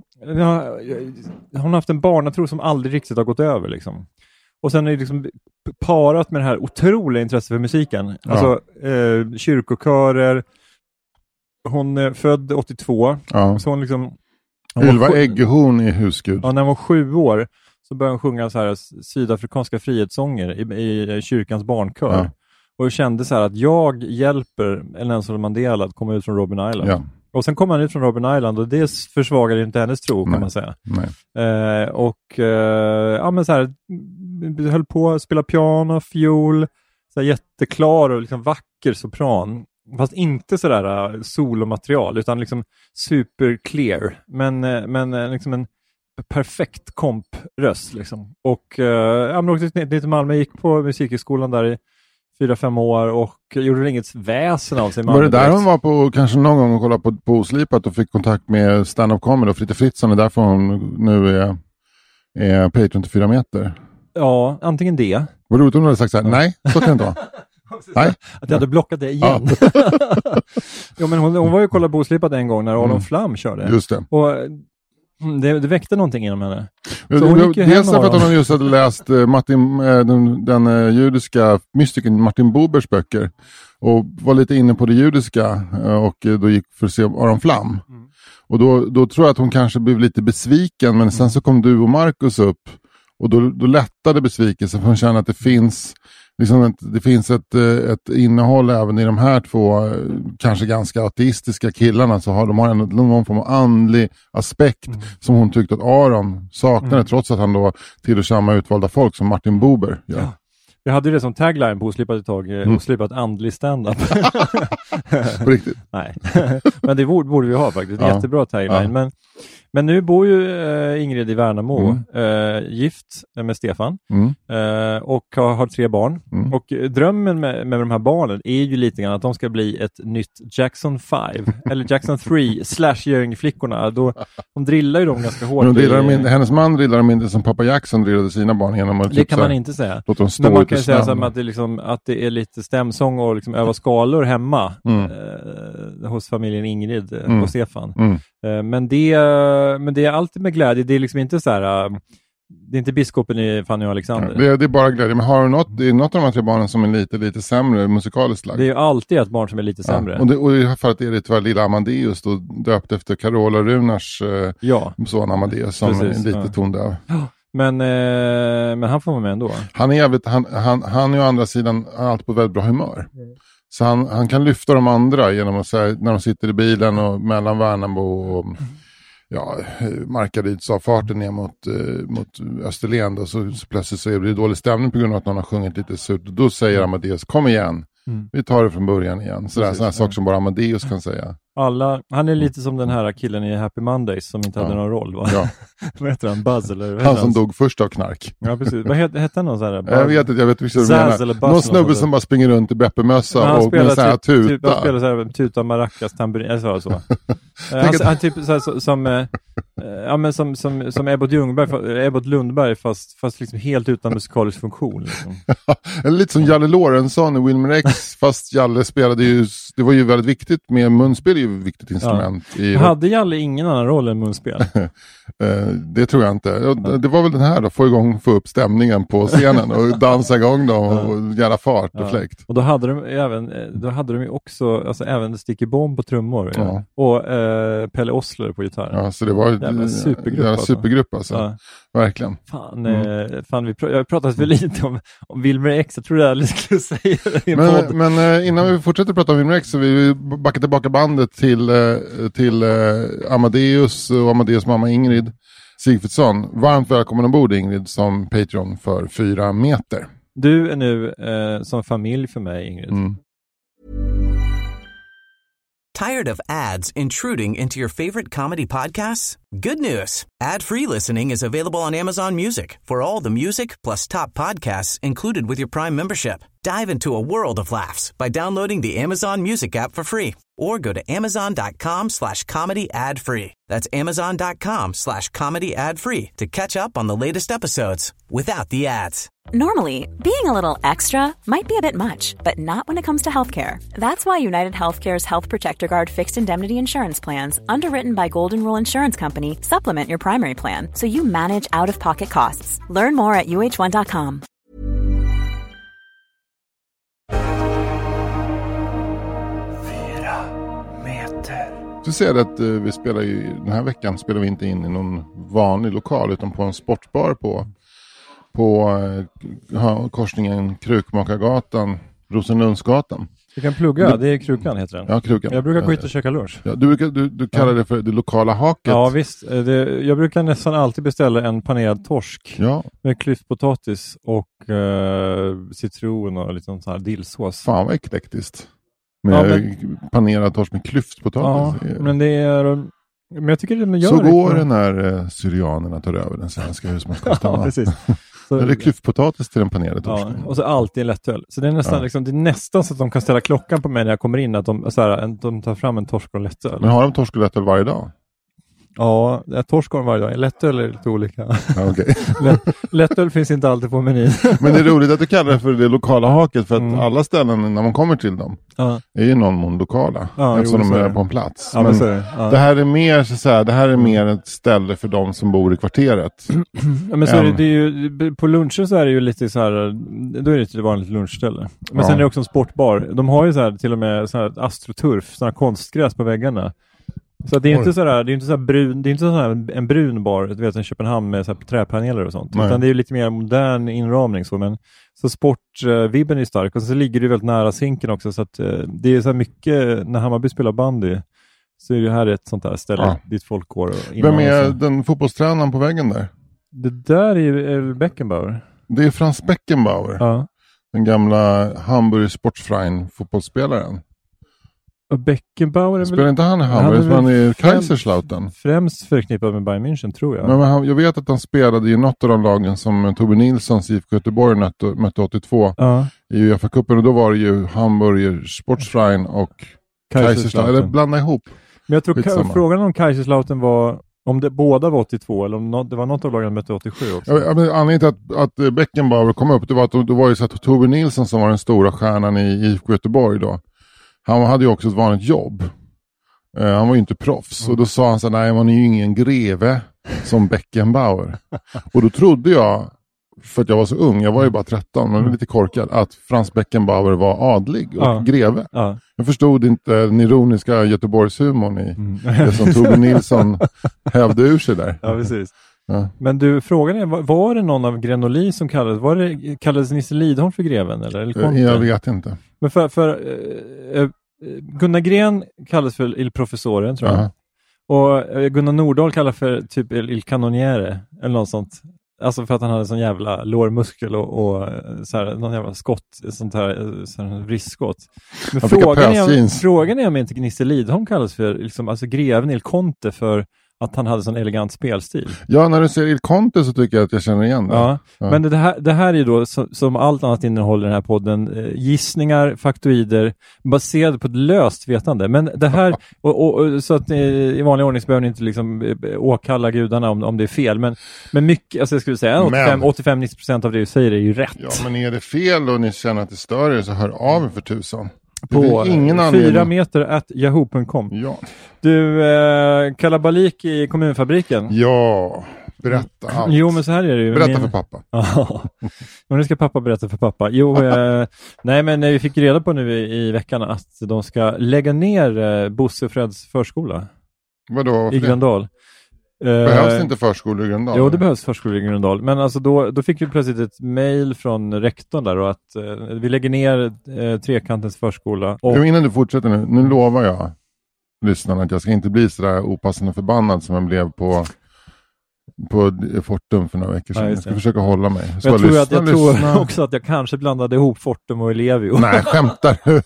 [SPEAKER 3] hon har haft en barnatro som aldrig riktigt har gått över liksom. Och sen är det liksom parat med det här otroliga intresset för musiken. Ja. Alltså eh, kyrkokörer. Hon är född åttiotvå. Ja. Så hon liksom...
[SPEAKER 2] Hon Ylva sju... Äggehorn i Husgud.
[SPEAKER 3] Ja, när hon var sju år så började hon sjunga så här sydafrikanska frihetsånger i, i kyrkans barnkör. Ja. Och jag kände så här att jag hjälper Nelson Mandela att komma ut från Robben Island. Ja. Och sen kom han ut från Robben Island och det försvagade inte hennes tro kan
[SPEAKER 2] Nej.
[SPEAKER 3] man säga.
[SPEAKER 2] Nej.
[SPEAKER 3] Eh, och eh, ja men så här höll på att spela piano, fiol, så här jätteklar och liksom vacker sopran. Fast inte sådär uh, solomaterial utan liksom super clear. Men, uh, men uh, liksom en perfekt kompröst liksom. Och uh, jag åkte ner till Malmö, gick på musikhögskolan där i fyra, fem år och gjorde inget väsen av sig.
[SPEAKER 2] Var det där hon var på, kanske någon gång och kollade på, på Oslipat och fick kontakt med stand-up comedy och Fritte Fritzson, är därför hon nu är, är Patreon till fyra meter?
[SPEAKER 3] Ja, antingen det.
[SPEAKER 2] Vad roligt om du hade sagt så här, nej, så kan det inte vara. Nej.
[SPEAKER 3] Att jag hade blockat det igen. Ja. Jo, men hon, hon var ju och kollade på Oslipat en gång när Adolf mm. Flam körde.
[SPEAKER 2] Just det.
[SPEAKER 3] Och det, det väckte någonting inom henne.
[SPEAKER 2] Så hon gick ju dels för att hon just hade läst uh, Martin, uh, den, den uh, judiska mystikern Martin Bubers böcker och var lite inne på det judiska uh, och uh, då gick för att se Aron Flam. Mm. Och då, då tror jag att hon kanske blev lite besviken, men sen så kom du och Marcus upp och då, då lättade besvikelsen för hon känner att det finns liksom ett, det finns ett, ett innehåll även i de här två kanske ganska ateistiska killarna, så har de har en, någon form av andlig aspekt mm. som hon tyckte att Aron saknade mm. trots att han då tillhör samma utvalda folk som Martin Buber gör. Ja.
[SPEAKER 3] Vi hade ju det som tagline på Oslipat ett tag, mm. Oslipat andlig stand-up.
[SPEAKER 2] På riktigt?
[SPEAKER 3] Nej, men det borde, borde vi ha faktiskt. Ja. Jättebra tagline. Ja. Men, men nu bor ju äh, Ingrid i Värnamo, mm. äh, gift med Stefan mm. äh, och har, har tre barn. Mm. Och drömmen med, med de här barnen är ju lite grann att de ska bli ett nytt Jackson fem eller Jackson tre slash Göringflickorna. Då, de drillar ju dem ganska hårt.
[SPEAKER 2] Men de in, hennes man drillar dem inte som pappa Jackson drillade sina barn genom att
[SPEAKER 3] det kan man inte säga.
[SPEAKER 2] Låt dem stå.
[SPEAKER 3] Men man kan säga så att, det liksom, att det är lite stämsång och liksom öva skalor hemma mm. eh, hos familjen Ingrid mm. och Stefan. Mm. Eh, men, det, men det är alltid med glädje. Det är liksom inte så här... Uh, det är inte biskopen i Fanny och Alexander.
[SPEAKER 2] Ja, det, är, det är bara glädje. Men har du något, det är något av de här tre barnen som är lite, lite sämre musikaliskt lag?
[SPEAKER 3] Det är ju alltid ett barn som är lite sämre.
[SPEAKER 2] Ja, och, det, och i det här fallet är det tyvärr lilla Amadeus då, döpt efter Carola Runars eh, ja. son Amadeus som Precis, är lite ja. tondöv. Ja.
[SPEAKER 3] Men, eh, men han får vara med ändå.
[SPEAKER 2] Han är jävligt, han, han, han är å andra sidan alltid på väldigt bra humör. Mm. Så han, han kan lyfta de andra genom att säga, när de sitter i bilen och mellan Värnamo och mm. ja, Markarydsavfarten ner mot, eh, mot Österlen då, så, så plötsligt så är det dålig stämning på grund av att någon har sjungit lite surt. Då säger Amadeus, kom igen. Mm. Vi tar det från början igen. Sådär, sådana saker som bara Amadeus kan säga.
[SPEAKER 3] Alla, han är lite som den här killen i Happy Mondays som inte ja. hade någon roll, va? Ja. Vad heter han? Buzz eller?
[SPEAKER 2] Han som dog först av knark.
[SPEAKER 3] Ja, precis. Vad hette, hette han någon sån här?
[SPEAKER 2] Jag vet inte, jag vet inte vad du menar. Någon snubbe som bara springer runt i Beppe-mössa och med så här tuta.
[SPEAKER 3] Typ, han spelar så här tuta, maracas, tamburin, eller så. så. Han, han typ så här, som, eh, ja, men som, som, som Ebbot Ljungberg, Ebbot Lundberg fast, fast liksom helt utan musikalisk funktion. Liksom.
[SPEAKER 2] Eller lite som Jalle Lorentzon i Wilmer X, fast Jalle spelade ju, det var ju väldigt viktigt med munspel, är ju ett viktigt instrument. Ja. I
[SPEAKER 3] hade Jalle ingen annan roll än munspel?
[SPEAKER 2] Det tror jag inte. Det var väl den här då, få igång, få upp stämningen på scenen och dansa igång dem och göra fart och ja. fläkt.
[SPEAKER 3] Och då hade de även, då hade de ju också, alltså även Sticky Bomb på trummor ja. och eh, Pelle Ossler på gitarr.
[SPEAKER 2] Ja, så det var
[SPEAKER 3] en supergrupp,
[SPEAKER 2] alltså. supergrupp alltså. Ja. Verkligen.
[SPEAKER 3] Fan, mm. eh, fan vi pr- jag har pratat för lite om, om Wilmer X. Jag tror det är alldeles skulle säga det i en
[SPEAKER 2] men,
[SPEAKER 3] podd.
[SPEAKER 2] men eh, innan vi fortsätter prata om Wilmer X så vill vi backa tillbaka bandet till, eh, till eh, Amadeus och Amadeus mamma Ingrid Sigfridsson. Varmt välkommen ombord Ingrid som Patreon för fyra meter.
[SPEAKER 3] Du är nu eh, som familj för mig Ingrid. Mm.
[SPEAKER 1] Tired of ads intruding into your favorite comedy podcasts? Good news. Ad-free listening is available on Amazon Music for all the music plus top podcasts included with your Prime membership. Dive into a world of laughs by downloading the Amazon Music app for free or go to amazon.com slash comedy ad free. That's amazon.com slash comedy ad free to catch up on the latest episodes without the ads.
[SPEAKER 5] Normally, being a little extra might be a bit much, but not when it comes to healthcare. That's why United Healthcare's Health Protector Guard fixed indemnity insurance plans, underwritten by Golden Rule Insurance Company, supplement your primary plan so you manage out-of-pocket costs. Learn more at U H one dot com.
[SPEAKER 2] Du ser att uh, vi spelar ju, den här veckan spelar vi inte in i någon vanlig lokal utan på en sportbar på, på uh, korsningen Krukmakargatan, Rosenlundsgatan.
[SPEAKER 3] Du kan plugga, det är Krukan heter den.
[SPEAKER 2] Ja, Krukan.
[SPEAKER 3] Jag brukar gå hit och käka lunch.
[SPEAKER 2] Ja, du, du, du kallar ja. det för det lokala haket.
[SPEAKER 3] Ja visst, det, jag brukar nästan alltid beställa en panerad torsk
[SPEAKER 2] ja.
[SPEAKER 3] med klyftpotatis och uh, citron och lite sån här dillsås.
[SPEAKER 2] Fan vad eklektiskt. Med ja, men, panerad torsk med klyftpotatis.
[SPEAKER 3] Ja, men det är... Men jag tycker det gör
[SPEAKER 2] så
[SPEAKER 3] det.
[SPEAKER 2] går det när uh, syrianerna tar över den svenska husmanskosten.
[SPEAKER 3] Ja, precis. Så,
[SPEAKER 2] eller klyftpotatis till den panerade torsken.
[SPEAKER 3] Ja, och så alltid en lättöl. Så det är, nästan, ja. liksom, det är nästan så att de kan ställa klockan på mig när jag kommer in. Att de, så här, de tar fram en torsk och lättöl.
[SPEAKER 2] Men har de torsk och lättöl varje dag?
[SPEAKER 3] Ja, torsk och varje dag. Lättöl är lite olika.
[SPEAKER 2] Ja, okay.
[SPEAKER 3] Lätt, lättöl finns inte alltid på menyn.
[SPEAKER 2] Men det är roligt att du kallar det för det lokala haket. För att mm. alla ställen när man kommer till dem
[SPEAKER 3] ja.
[SPEAKER 2] är ju någon mån lokala.
[SPEAKER 3] Ja,
[SPEAKER 2] eftersom
[SPEAKER 3] jo,
[SPEAKER 2] de är
[SPEAKER 3] det.
[SPEAKER 2] på en plats.
[SPEAKER 3] Ja,
[SPEAKER 2] men
[SPEAKER 3] men det. Ja.
[SPEAKER 2] det här är mer så här, det här är mer ett ställe för de som bor i kvarteret.
[SPEAKER 3] Ja, men så är det, det är ju, på lunchen så är det ju lite så här, då är det ett vanligt lunchställe. Men ja. sen är det också en sportbar. De har ju så här, till och med så här astroturf, sådana konstgräs på väggarna. Så det är inte så där, det är inte så här brun, det är inte så här en brun bar, du vet, en Köpenhamn med så här träpaneler och sånt. Nej. Utan det är ju lite mer modern inramning så, men så sportvibben är stark och så ligger det väldigt nära sinken också, så att det är så här mycket när Hammarby spelar bandy så är det här ett sånt där ställe ja. dit folk går. Och
[SPEAKER 2] vem är den fotbollstränaren på väggen där?
[SPEAKER 3] Det där är ju Beckenbauer.
[SPEAKER 2] Det är Frans Beckenbauer.
[SPEAKER 3] Ja.
[SPEAKER 2] Den gamla Hamburg Sportverein fotbollsspelaren.
[SPEAKER 3] Och Beckenbauer är
[SPEAKER 2] spelar
[SPEAKER 3] väl...
[SPEAKER 2] inte han i Hamburg, han är i Kaiserslautern.
[SPEAKER 3] Främst förknippad med Bayern München, tror jag.
[SPEAKER 2] Men, men han, jag vet att han spelade i något av de lagen som Tobbe Nilssons I F K Göteborg mötte, mötte åttiotvå ja. i UEFA-cupen. Och då var det ju Hamburg Sportverein och Kaiserslautern. Eller blanda ihop.
[SPEAKER 3] Men jag tror ka- frågan om Kaiserslautern var... Om det båda var åttiotvå eller om det var något av lagen som mötte åttiosju också.
[SPEAKER 2] Ja, men anledningen till att, att Beckenbauer kom upp, det var att det var ju så att Tobbe Nilsson som var den stora stjärnan i I F K Göteborg då. Han hade ju också ett vanligt jobb. Uh, han var ju inte proffs. Mm. Och då sa han så nej, man är ju ingen greve som Beckenbauer. Och då trodde jag, för att jag var så ung, jag var ju bara tretton, men lite korkad, att Frans Beckenbauer var adlig och ja. greve. Ja. Jag förstod inte den ironiska Göteborgshumorn i mm. det som Tobbe Nilsson hävde ur sig där.
[SPEAKER 3] Ja, precis. Ja. Men du, frågan är, var, var det någon av Grenoli som kallades, var det, kallades Nisse Lidholm för greven? Eller, eller
[SPEAKER 2] jag vet inte.
[SPEAKER 3] Men för, för äh, Gunnar Gren kallades för Il Professoren, tror jag. Uh-huh. Och äh, Gunnar Nordahl kallades för typ Il, Il Canoniere, eller något sånt. Alltså för att han hade sån jävla lårmuskel och, och så här, någon jävla skott, sånt här, så här risskott. Men frågan är, frågan är om inte Nisse Lidholm kallas för liksom, alltså greven Il Conte för att han hade sån elegant spelstil.
[SPEAKER 2] Ja, när du ser Il Conte så tycker jag att jag känner igen det.
[SPEAKER 3] Ja, ja. Men det här, det här är ju då som, som allt annat innehåller den här podden, eh, gissningar, faktoider baserade på ett löst vetande. Men det här, och, och, och, så att eh, i vanlig ordning så behöver ni inte liksom eh, åkalla gudarna om, om det är fel. Men, men mycket, alltså jag skulle säga åttiofem till nittio procent av det du säger är ju rätt.
[SPEAKER 2] Ja, men är det fel och ni känner att det stör er så hör av er för tusan.
[SPEAKER 3] På fyra meter at yahoo punkt com.
[SPEAKER 2] Ja.
[SPEAKER 3] Du, eh, kalabalik i kommunfabriken.
[SPEAKER 2] Ja, berätta allt.
[SPEAKER 3] Jo, men så här är det ju.
[SPEAKER 2] Berätta
[SPEAKER 3] Min...
[SPEAKER 2] för pappa.
[SPEAKER 3] Ja, nu ska pappa berätta för pappa. Jo, eh, nej men vi fick reda på nu i, i veckan att de ska lägga ner eh, Bosse och Freds förskola.
[SPEAKER 2] Vadå?
[SPEAKER 3] I Gröndal.
[SPEAKER 2] Behövs det inte förskolor i Gröndal?
[SPEAKER 3] Jo, det behövs förskolor i Gröndal. Men alltså då, då fick vi plötsligt ett mejl från rektorn där och att eh, vi lägger ner eh, Trekantens förskola. Och...
[SPEAKER 2] Jo, innan du fortsätter nu, nu lovar jag lyssnarna att jag ska inte bli sådär opassande förbannad som jag blev på, på Fortum för några veckor sedan. Ja, jag ska försöka hålla mig. Jag,
[SPEAKER 3] jag, tror,
[SPEAKER 2] lyssna,
[SPEAKER 3] att, jag tror också att jag kanske blandade ihop Fortum och Ellevio.
[SPEAKER 2] Nej, skämtar du?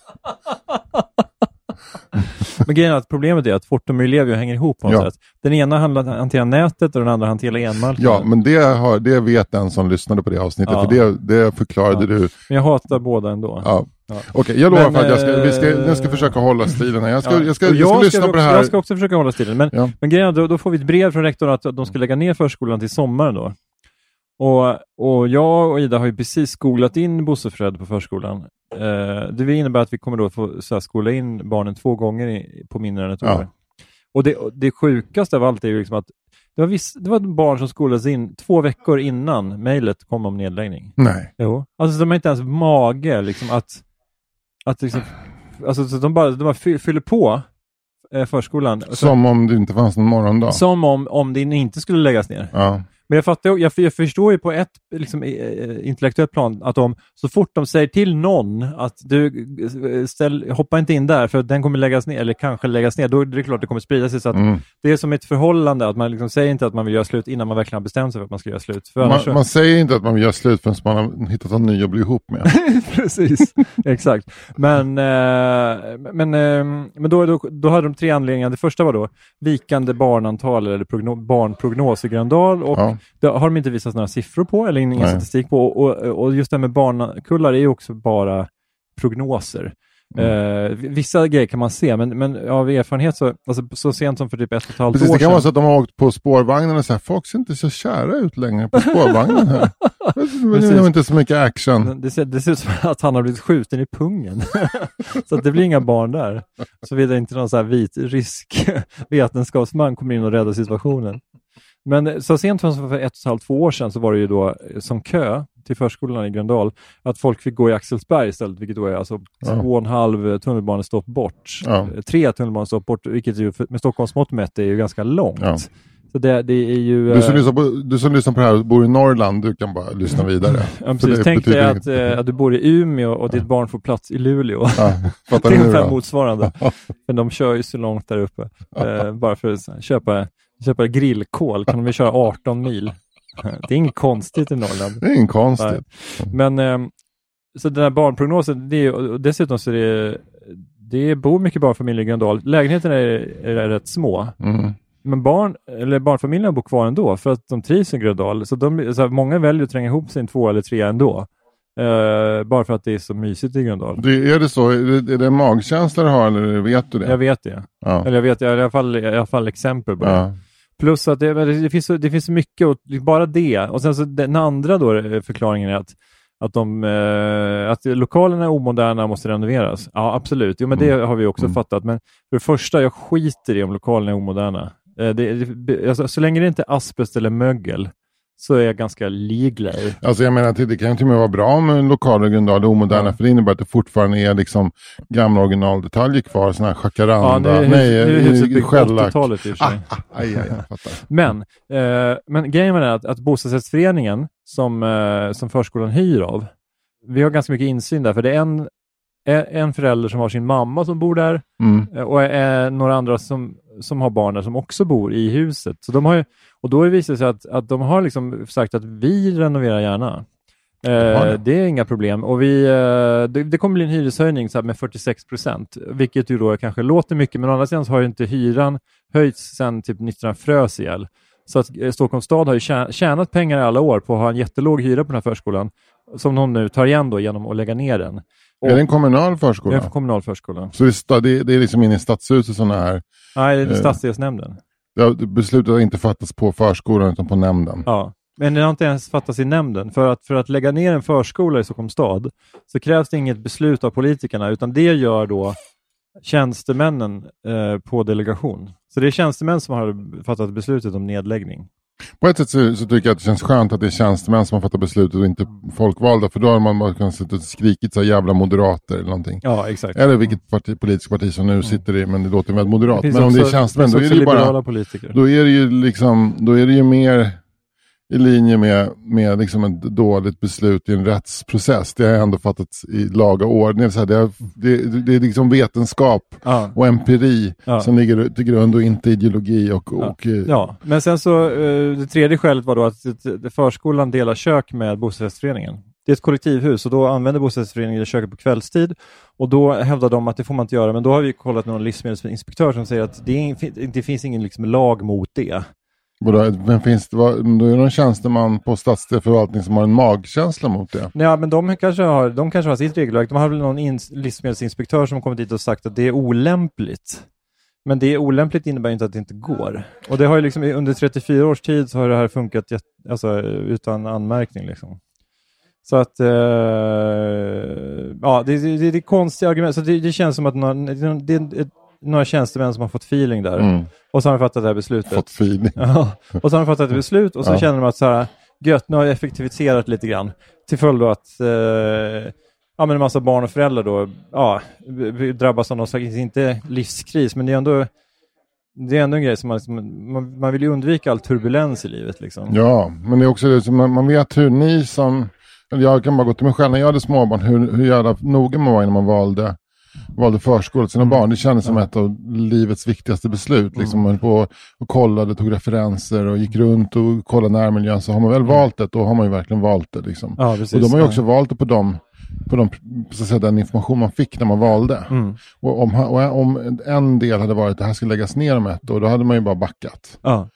[SPEAKER 3] Men grejen är att problemet är att Fortum och Ellevio hänger ihop på något
[SPEAKER 2] ja.
[SPEAKER 3] sätt. Den ena handlar, hanterar nätet och den andra hanterar enmarknaden.
[SPEAKER 2] Ja, men det, har, det vet den som lyssnade på det avsnittet. Ja. För det, det förklarade ja. du.
[SPEAKER 3] Men jag hatar båda ändå.
[SPEAKER 2] Ja. Ja. Okej, okay, jag lovar men, för att jag ska, vi ska, jag ska försöka hålla stilen här. Jag ska, ja. jag ska, jag ska, jag ska lyssna
[SPEAKER 3] ska,
[SPEAKER 2] på det här.
[SPEAKER 3] Jag ska också försöka hålla stilen. Men, ja. men grejen är, då, då får vi ett brev från rektorn att de ska lägga ner förskolan till sommaren då. Och, och jag och Ida har ju precis skolat in Bosse och Fred på förskolan. Eh, det innebär att vi kommer då få så här, skola in barnen två gånger i, på mindre än ett
[SPEAKER 2] ja.
[SPEAKER 3] år. Och det, det sjukaste av allt är ju liksom att det var, viss, det var barn som skolades in två veckor innan mejlet kom om nedläggning.
[SPEAKER 2] Nej.
[SPEAKER 3] Jo. Alltså de har inte ens mage liksom att, att liksom, alltså så de bara, de bara fyller på eh, förskolan.
[SPEAKER 2] Som om det inte fanns någon morgondag.
[SPEAKER 3] Som om, om det inte skulle läggas ner.
[SPEAKER 2] Ja.
[SPEAKER 3] Men jag, fattar, jag, jag förstår ju på ett liksom, intellektuellt plan att de, så fort de säger till någon att du ställ, hoppa inte in där för den kommer läggas ner eller kanske läggas ner, då är det klart att det kommer sprida sig. Så att mm. det är som ett förhållande att man liksom säger inte att man vill göra slut innan man verkligen har bestämt sig för att man ska göra slut. För
[SPEAKER 2] man,
[SPEAKER 3] så...
[SPEAKER 2] man säger inte att man vill göra slut förrän man har hittat en ny att bli ihop med.
[SPEAKER 3] Precis, exakt. Men, eh, men, eh, men då, då, då hade de tre anledningar. Det första var då vikande barnantal eller progno, barnprognos i Gröndal och ja. Det har de inte visat några siffror på eller ingen Nej. statistik på. Och, och, och just det med barnkullar är ju också bara prognoser. Mm. Eh, vissa grejer kan man se, men, men av erfarenhet så, alltså, så sent som för typ ett och ett halvt
[SPEAKER 2] Precis,
[SPEAKER 3] år
[SPEAKER 2] det kan
[SPEAKER 3] sedan.
[SPEAKER 2] vara så att de har åkt på spårvagnen och så här, folk ser inte så kära ut längre på spårvagnen här. Det är inte så mycket action.
[SPEAKER 3] Det ser, det ser ut som att han har blivit skjuten i pungen. Så att det blir inga barn där. Så vidare inte någon så här vit risk vetenskapsman kommer in och räddar situationen. Men så sent som för ett och ett halvt, två år sedan så var det ju då som kö till förskolan i Gröndal att folk fick gå i Axelsberg istället, vilket då är alltså ja. två och en halv tunnelbanestopp bort. Ja. Tre tunnelbanestopp bort, vilket ju med Stockholms mått mätt är ju ganska långt. Ja. Så det, det är ju...
[SPEAKER 2] Du som, lyssnar på, du som lyssnar på det här och bor i Norrland, du kan bara lyssna vidare.
[SPEAKER 3] Ja, precis. Tänk dig att, äh, att du bor i Umeå och ditt barn får plats i Luleå.
[SPEAKER 2] Ja,
[SPEAKER 3] det är ungefär motsvarande. Men de kör ju så långt där uppe. Uh, bara för att köpa... köpa grillkål kan de köra arton mil. Det är inget konstigt i Norrland.
[SPEAKER 2] Det är inget konstigt.
[SPEAKER 3] Nej. Men eh, så den här barnprognosen, det är, och dessutom så är det, det bor mycket barnfamiljer i Gröndal. Lägenheterna är, är rätt små. Mm. Men barn, eller barnfamiljerna bor kvar ändå för att de trivs i Gröndal. Så, de, så här, många väljer att tränga ihop sig en två eller tre ändå. Uh, bara för att det är så mysigt i Gröndal.
[SPEAKER 2] Det, är det så? Är det, är det magkänsla du har eller vet du det?
[SPEAKER 3] Jag vet det. Ja. Eller jag vet jag har i alla fall, i alla fall exempel på det.
[SPEAKER 2] Ja.
[SPEAKER 3] Plus att det, det, finns, det finns så mycket och bara det. Och sen så den andra då förklaringen är att, att, de, eh, att lokalerna är omoderna och måste renoveras. Ja, absolut. Jo, men det har vi också mm. fattat. Men för det första, jag skiter i om lokalerna är omoderna. Eh, det, det, alltså, så länge det inte är asbest eller mögel så är jag ganska liglig.
[SPEAKER 2] Alltså jag menar att det kan ju till och med vara bra med lokaler i Gröndal och omoderna, ja. För det innebär att det fortfarande är liksom gamla originaldetaljer kvar, sådana här jacaranda.
[SPEAKER 3] Ja, nu är,
[SPEAKER 2] nej,
[SPEAKER 3] nu är huset byggt på åttiotalet i och för sig.
[SPEAKER 2] Ah, ah, aj, aj, jag fattar.
[SPEAKER 3] Men, eh, men grejen var att, att bostadsrättsföreningen som, eh, som förskolan hyr av, vi har ganska mycket insyn där, för det är en, en förälder som har sin mamma som bor där mm. och är några andra som, som har barn där som också bor i huset. Så de har ju, och då visar det sig att, att de har liksom sagt att vi renoverar gärna. Eh, det. det är inga problem. Och vi, eh, det, det kommer bli en hyreshöjning så här, med fyrtiosex procent. Vilket ju då kanske låter mycket. Men å andra sidan så har ju inte hyran höjts sedan typ nitton frös ihjäl. Så att eh, Stockholms stad har ju tjä- tjänat pengar i alla år på att ha en jättelåg hyra på den här förskolan. Som de nu tar igen då genom att lägga ner den. Och,
[SPEAKER 2] är det en kommunal förskola?
[SPEAKER 3] Det är en kommunal förskola.
[SPEAKER 2] Så det, det, det är liksom inne i stadshuset och sådana här?
[SPEAKER 3] Nej, det är eh, stadsdelsnämnden.
[SPEAKER 2] Ja, beslutet har inte fattats på förskolan utan på nämnden.
[SPEAKER 3] Ja, men det har inte ens fattats i nämnden. För att, för att lägga ner en förskola i Stockholms stad så krävs det inget beslut av politikerna, utan det gör då tjänstemännen eh, på delegation. Så det är tjänstemän som har fattat beslutet om nedläggning.
[SPEAKER 2] På ett sätt så, så tycker jag att det känns skönt att det är tjänstemän som har fattat beslutet och inte folkvalda, för då har man bara kunnat sitta och skrikit så jävla moderater eller någonting.
[SPEAKER 3] Ja, exakt.
[SPEAKER 2] Eller vilket parti, politiskt parti som nu mm. sitter i, men det låter väldigt moderat. Men om
[SPEAKER 3] också,
[SPEAKER 2] det är tjänstemän, då är det ju bara
[SPEAKER 3] politiker.
[SPEAKER 2] Då är det ju liksom, då är det ju mer i linje med, med liksom ett dåligt beslut i en rättsprocess. Det har ändå fattats i laga ordning. Det, det, det, det är liksom vetenskap ja. och empiri ja. som ligger till grund och inte ideologi. Och,
[SPEAKER 3] ja.
[SPEAKER 2] och,
[SPEAKER 3] ja, men sen så det tredje skälet var då att förskolan delar kök med bostadsrättsföreningen. Det är ett kollektivhus och då använder bostadsrättsföreningen det köket på kvällstid. Och då hävdar de att det får man inte göra. Men då har vi kollat med någon livsmedelsinspektör som säger att det, är, det finns ingen liksom lag mot det.
[SPEAKER 2] Men finns det, då är det någon tjänsteman på stadsförvaltning som har en magkänsla mot det?
[SPEAKER 3] Ja, men de kanske har, de kanske har sitt regelverk. De har väl någon in, livsmedelsinspektör som kommit dit och sagt att det är olämpligt. Men det är olämpligt innebär inte att det inte går. Och det har ju liksom under trettiofyra års tid så har det här funkat alltså, utan anmärkning liksom. Så att eh, ja, det, det, det är konstiga argument. Så det, det känns som att någon, det är ett några tjänstemän som har fått feeling där. Mm. Och så har de fattat det här beslutet.
[SPEAKER 2] Fått feeling.
[SPEAKER 3] Ja. Och så har de fattat ett beslut och så ja. känner de att så här, gött, nu har jag effektiviserat lite grann. Till följd av att eh, ja, men en massa barn och föräldrar då ja, drabbas av någon slags, inte livskris, men det är ändå det är ändå en grej som man, man, man vill ju undvika all turbulens i livet liksom.
[SPEAKER 2] Ja, men det är också det som man, man vet hur ni som, eller jag kan bara gå till mig själv när jag hade småbarn, hur, hur jävla noga man var innan man valde valde förskola till sina barn. Det kändes som ett av livets viktigaste beslut. Liksom man på och kollade, tog referenser och gick runt och kollade närmiljön. Så har man väl valt det, då har man ju verkligen valt det. Liksom.
[SPEAKER 3] Ja, precis,
[SPEAKER 2] och de har ju också ja. valt det på, dem, på de, så att säga, den information man fick när man valde. Mm. Och, om, och om en del hade varit att det här ska läggas ner om ett år, då hade man ju bara backat.
[SPEAKER 3] Ja.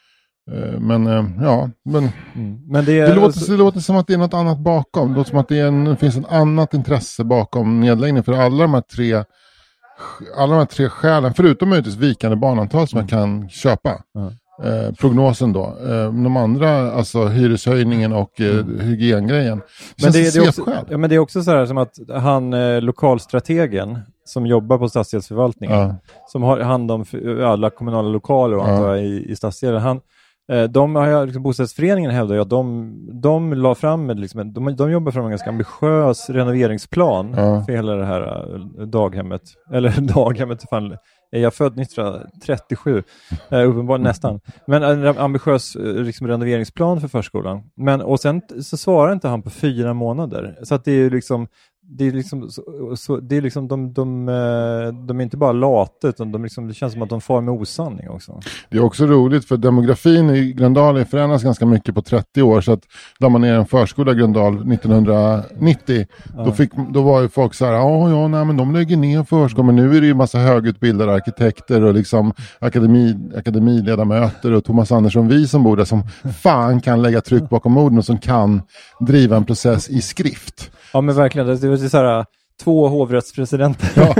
[SPEAKER 2] Men ja, men,
[SPEAKER 3] mm. men det, är,
[SPEAKER 2] det, låter, det låter som att det är något annat bakom. Det låter som att det, är en, det finns ett annat intresse bakom nedläggningen. För alla de här tre alla de här tre skälen, förutom möjligtvis vikande barnantal som mm. man kan köpa. Mm. Eh, prognosen då. Eh, de andra, alltså hyreshöjningen och eh, mm. hygiengrejen.
[SPEAKER 3] Men det, det, är också, ja, men det är också så här som att han, eh, lokalstrategen som jobbar på stadsdelsförvaltningen, ja. som har hand om alla kommunala lokaler och ja. i, i stadsdelen, han De har liksom, bostadsföreningen hävdar ju att de, de la fram med liksom, de, de jobbar fram en ganska ambitiös renoveringsplan ja. för hela det här daghemmet. Eller daghemmet, fan, är jag född nittonhundratrettiosju? eh, uppenbarligen nästan. Men en ambitiös liksom, renoveringsplan för förskolan. Men, och sen så svarar inte han på fyra månader. Så att det är ju liksom Det är liksom, så, så, det är liksom de, de, de är inte bara lata, utan de liksom, det känns som att de far med osanning också.
[SPEAKER 2] Det är också roligt för demografin i Gröndal förändras ganska mycket på trettio år. Så att där man är en förskola i Gröndal nittonhundranittio, ja. då, fick, då var ju folk så här, ja, ja nej, men de lägger ner förskolan. Men nu är det ju massa högutbildade arkitekter och liksom akademi, akademiledamöter och Thomas Andersson, vi som bor där, som fan kan lägga tryck bakom orden och som kan driva en process i skrift.
[SPEAKER 3] Ja, men verkligen, det är så här, två hovrättspresidenter. Ja.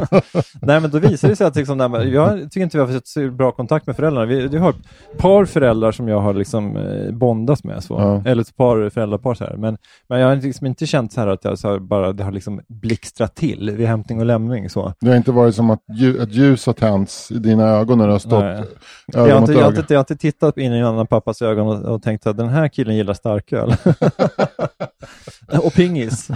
[SPEAKER 3] Nej, men då visar det sig att liksom, där, jag tycker inte vi har fått så bra kontakt med föräldrarna. Vi, vi har ett par föräldrar som jag har liksom eh, bondat med. Så. Ja. Eller ett par föräldrapar så här. Men, men jag har liksom inte känt så här att jag, så här, bara, det har liksom blixtrat till vid hämtning och lämning. Så.
[SPEAKER 2] Det har inte varit som att ju, ett ljus har tänts i dina ögon när du har stått ögon
[SPEAKER 3] jag, har inte, jag, har inte, jag har inte tittat in i en annan pappas ögon och, och tänkt att den här killen gillar starköl. Och pingis.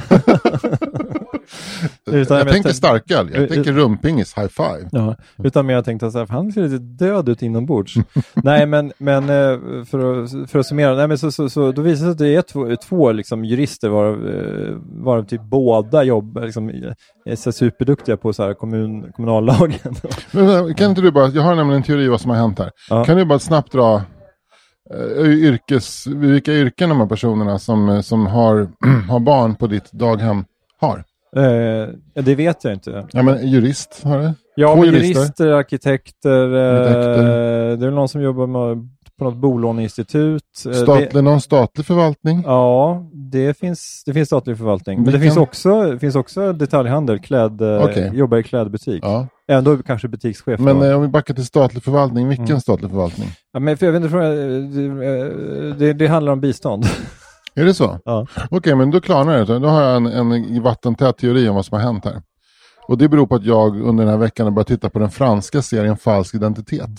[SPEAKER 2] Utan jag, jag tänker starköl, jag tänker rumpingis, high five.
[SPEAKER 3] Ja, utan mer jag tänkte att han ser lite död ut inombords. Nej, men, men för, att, för att summera, nej, men så, så, så, då visar det sig att det är två, två liksom, jurister varav, varav typ båda jobbar liksom, är så superduktiga på så här kommun, kommunallagen.
[SPEAKER 2] Men, kan inte du bara, jag har nämligen en teori vad som har hänt här. Ja. Kan du bara snabbt dra yrkes, vilka yrken de här personerna som, som har, har barn på ditt daghem har?
[SPEAKER 3] Eh, det vet jag inte.
[SPEAKER 2] Ja, men jurist har det?
[SPEAKER 3] Ja, men jurister, arkitekter. arkitekter. Eh, det är någon som jobbar med, på något bolåneinstitut.
[SPEAKER 2] Statlig, det, någon statlig förvaltning?
[SPEAKER 3] Ja, det finns, det finns statlig förvaltning. Men Vilken? det finns också, det finns också detaljhandel, kläd, okay. jobbar i klädbutik. Ja. Ändå kanske butikschef.
[SPEAKER 2] Men eh, om vi backar till statlig förvaltning, vilken mm. statlig förvaltning?
[SPEAKER 3] Ja, men för jag vet inte, det, det, det handlar om bistånd.
[SPEAKER 2] Är det så?
[SPEAKER 3] Ja.
[SPEAKER 2] Okej, okay, men då klarnar det. Då har jag en, en vattentät teori om vad som har hänt här. Och det beror på att jag under den här veckan har börjat titta på den franska serien Falsk identitet.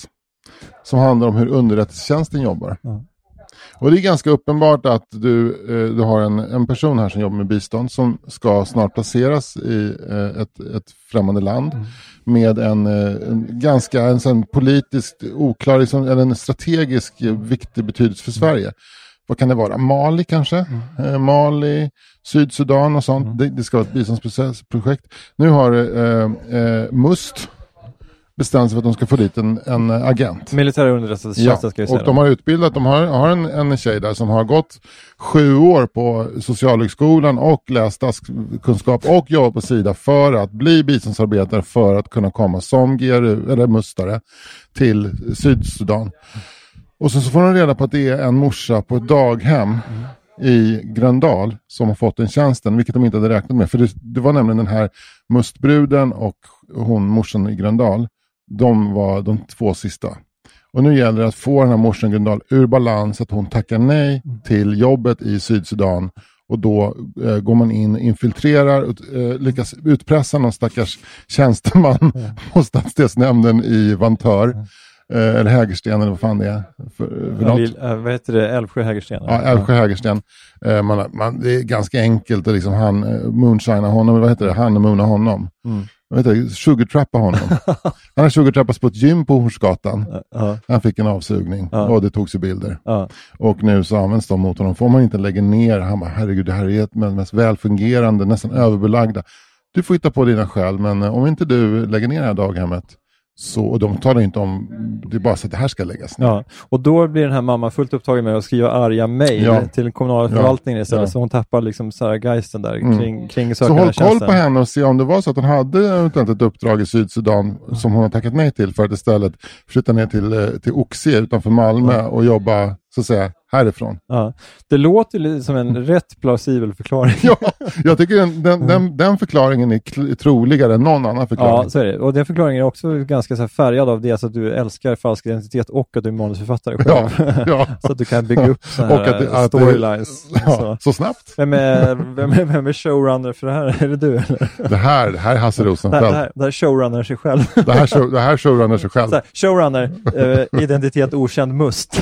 [SPEAKER 2] Som handlar om hur underrättelsetjänsten jobbar. Mm. Och det är ganska uppenbart att du, eh, du har en, en person här som jobbar med bistånd som ska snart placeras i eh, ett, ett främmande land mm. med en, en ganska en, en politiskt oklar, liksom, eller en strategisk viktig betydelse för Sverige. Mm. Vad kan det vara? Mali kanske? Mm. Eh, Mali, Sydsudan och sånt. Mm. Det, det ska vara ett biståndsprojekt. Nu har eh, eh, Must bestämt sig för att de ska få dit en, en agent.
[SPEAKER 3] Militära underrättelsetjänsten ja, ska jag säga.
[SPEAKER 2] Och de har utbildat, de har, har en, en tjej där som har gått sju år på Socialhögskolan och läst statskunskap och jobbat på Sida för att bli biståndsarbetare för att kunna komma som G R U eller mustare till Sydsudan. Och så, så får de reda på att det är en morsa på ett daghem mm. i Gröndal som har fått den tjänsten, vilket de inte hade räknat med. För det, det var nämligen den här mustbruden och hon, morsan i Gröndal, de var de två sista. Och nu gäller det att få den här morsan i Gröndal ur balans, att hon tackar nej till jobbet i Sydsudan. Och då eh, går man in, infiltrerar och eh, lyckas utpressa någon stackars tjänsteman mm. på stadsdelsnämnden i Vantör. Mm. Eller Hägersten eller vad fan det är. För, för
[SPEAKER 3] något. Äh, vad heter det? Älvsjö Hägersten.
[SPEAKER 2] Ja, Älvsjö Hägersten. Uh, man, man, det är ganska enkelt att liksom han uh, moonshina honom. Vad heter det? Han moona honom. Mm. Vad heter det? Sugartrappa honom. Han har sugartrappats på ett gym på Horsgatan. Uh-huh. Han fick en avsugning uh-huh. och det togs i bilder. Uh-huh. Och nu så används de mot honom. Får man inte lägga ner. Han bara, herregud, det här är ett mest välfungerande, nästan överbelagda. Du får hitta på dina själv, men uh, om inte du lägger ner det här daghemmet. Så, och de talar inte om, det är bara så att det här ska läggas ner.
[SPEAKER 3] Ja, och då blir den här mamman fullt upptagen med att skriva arga mejl ja. till den kommunala förvaltningen ja. istället. Ja. Så hon tappar liksom så här geisten där mm. kring, kring
[SPEAKER 2] Så håll koll på henne och se om det var så att hon hade eventuellt ett uppdrag i Sydsudan mm. som hon har tackat nej till för att istället flytta ner till, till Oxie utanför Malmö mm. och jobba så att säga härifrån.
[SPEAKER 3] Ja. Det låter som en rätt plausibel förklaring.
[SPEAKER 2] Ja, jag tycker den, den, den, den förklaringen är kl- troligare än någon annan förklaring.
[SPEAKER 3] Ja, så är det. Och den förklaringen är också ganska så här färgad av det, så att du älskar falsk identitet och att du är manusförfattare själv. Ja, ja. Så att du kan bygga upp så här att det, storylines.
[SPEAKER 2] Att det, ja, så. så snabbt.
[SPEAKER 3] Vem är, vem, är, vem är showrunner för det här? Är det du eller?
[SPEAKER 2] Det här, det här är Hasse Rosenfeldt.
[SPEAKER 3] Det här, det här showrunner sig själv.
[SPEAKER 2] Det här, show, det här showrunner sig själv.
[SPEAKER 3] Här, showrunner, eh, identitet okänd must.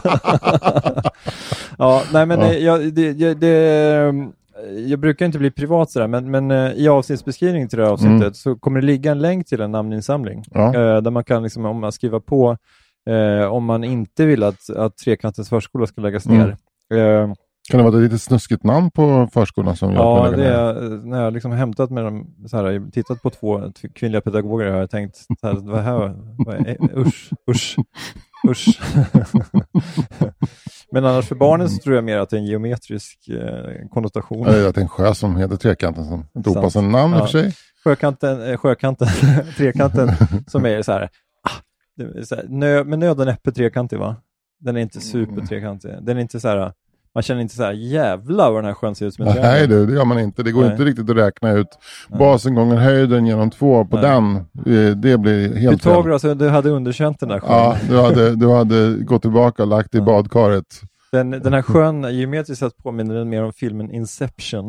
[SPEAKER 3] Ja, nej men ja. jag, det, det, det, jag brukar inte bli privat sådär, men, men i avsnittsbeskrivningen till det här avsnittet mm. så kommer det ligga en länk till en namninsamling ja. eh, där man kan liksom, om man skriver på eh, om man inte vill att, att Trekantens förskola ska läggas ner. Mm. Eh,
[SPEAKER 2] kan det vara ett lite snuskigt namn på förskolan som jag
[SPEAKER 3] ja, det är, när jag liksom hämtat med dem så här, tittat på två kvinnliga pedagoger har jag tänkt så här, vad här vad är, usch, usch usch. Men annars för barnen så tror jag mer att det är en geometrisk eh, konnotation.
[SPEAKER 2] Jag att det är en sjö som heter Trekanten som inte opassande namn ja. i och för sig.
[SPEAKER 3] Sjökanten, eh, sjökanten, trekanten som är så här, ah, det är så här nö, med nöden äppe trekantig va? Den är inte super trekantig. Den är inte så här, man känner inte så här jävla vad den här sjön ser ut som en
[SPEAKER 2] Nej du, det gör man inte. Det går Nej. inte riktigt att räkna ut Nej. basen gånger höjden genom två på Nej. den. Det blir helt
[SPEAKER 3] Pythagoras, alltså, du hade underkänt den där sjön.
[SPEAKER 2] Ja, du hade, du hade gått tillbaka och lagt i ja. badkaret.
[SPEAKER 3] Den, den här sjön geometriskt sett påminner den mer om filmen Inception.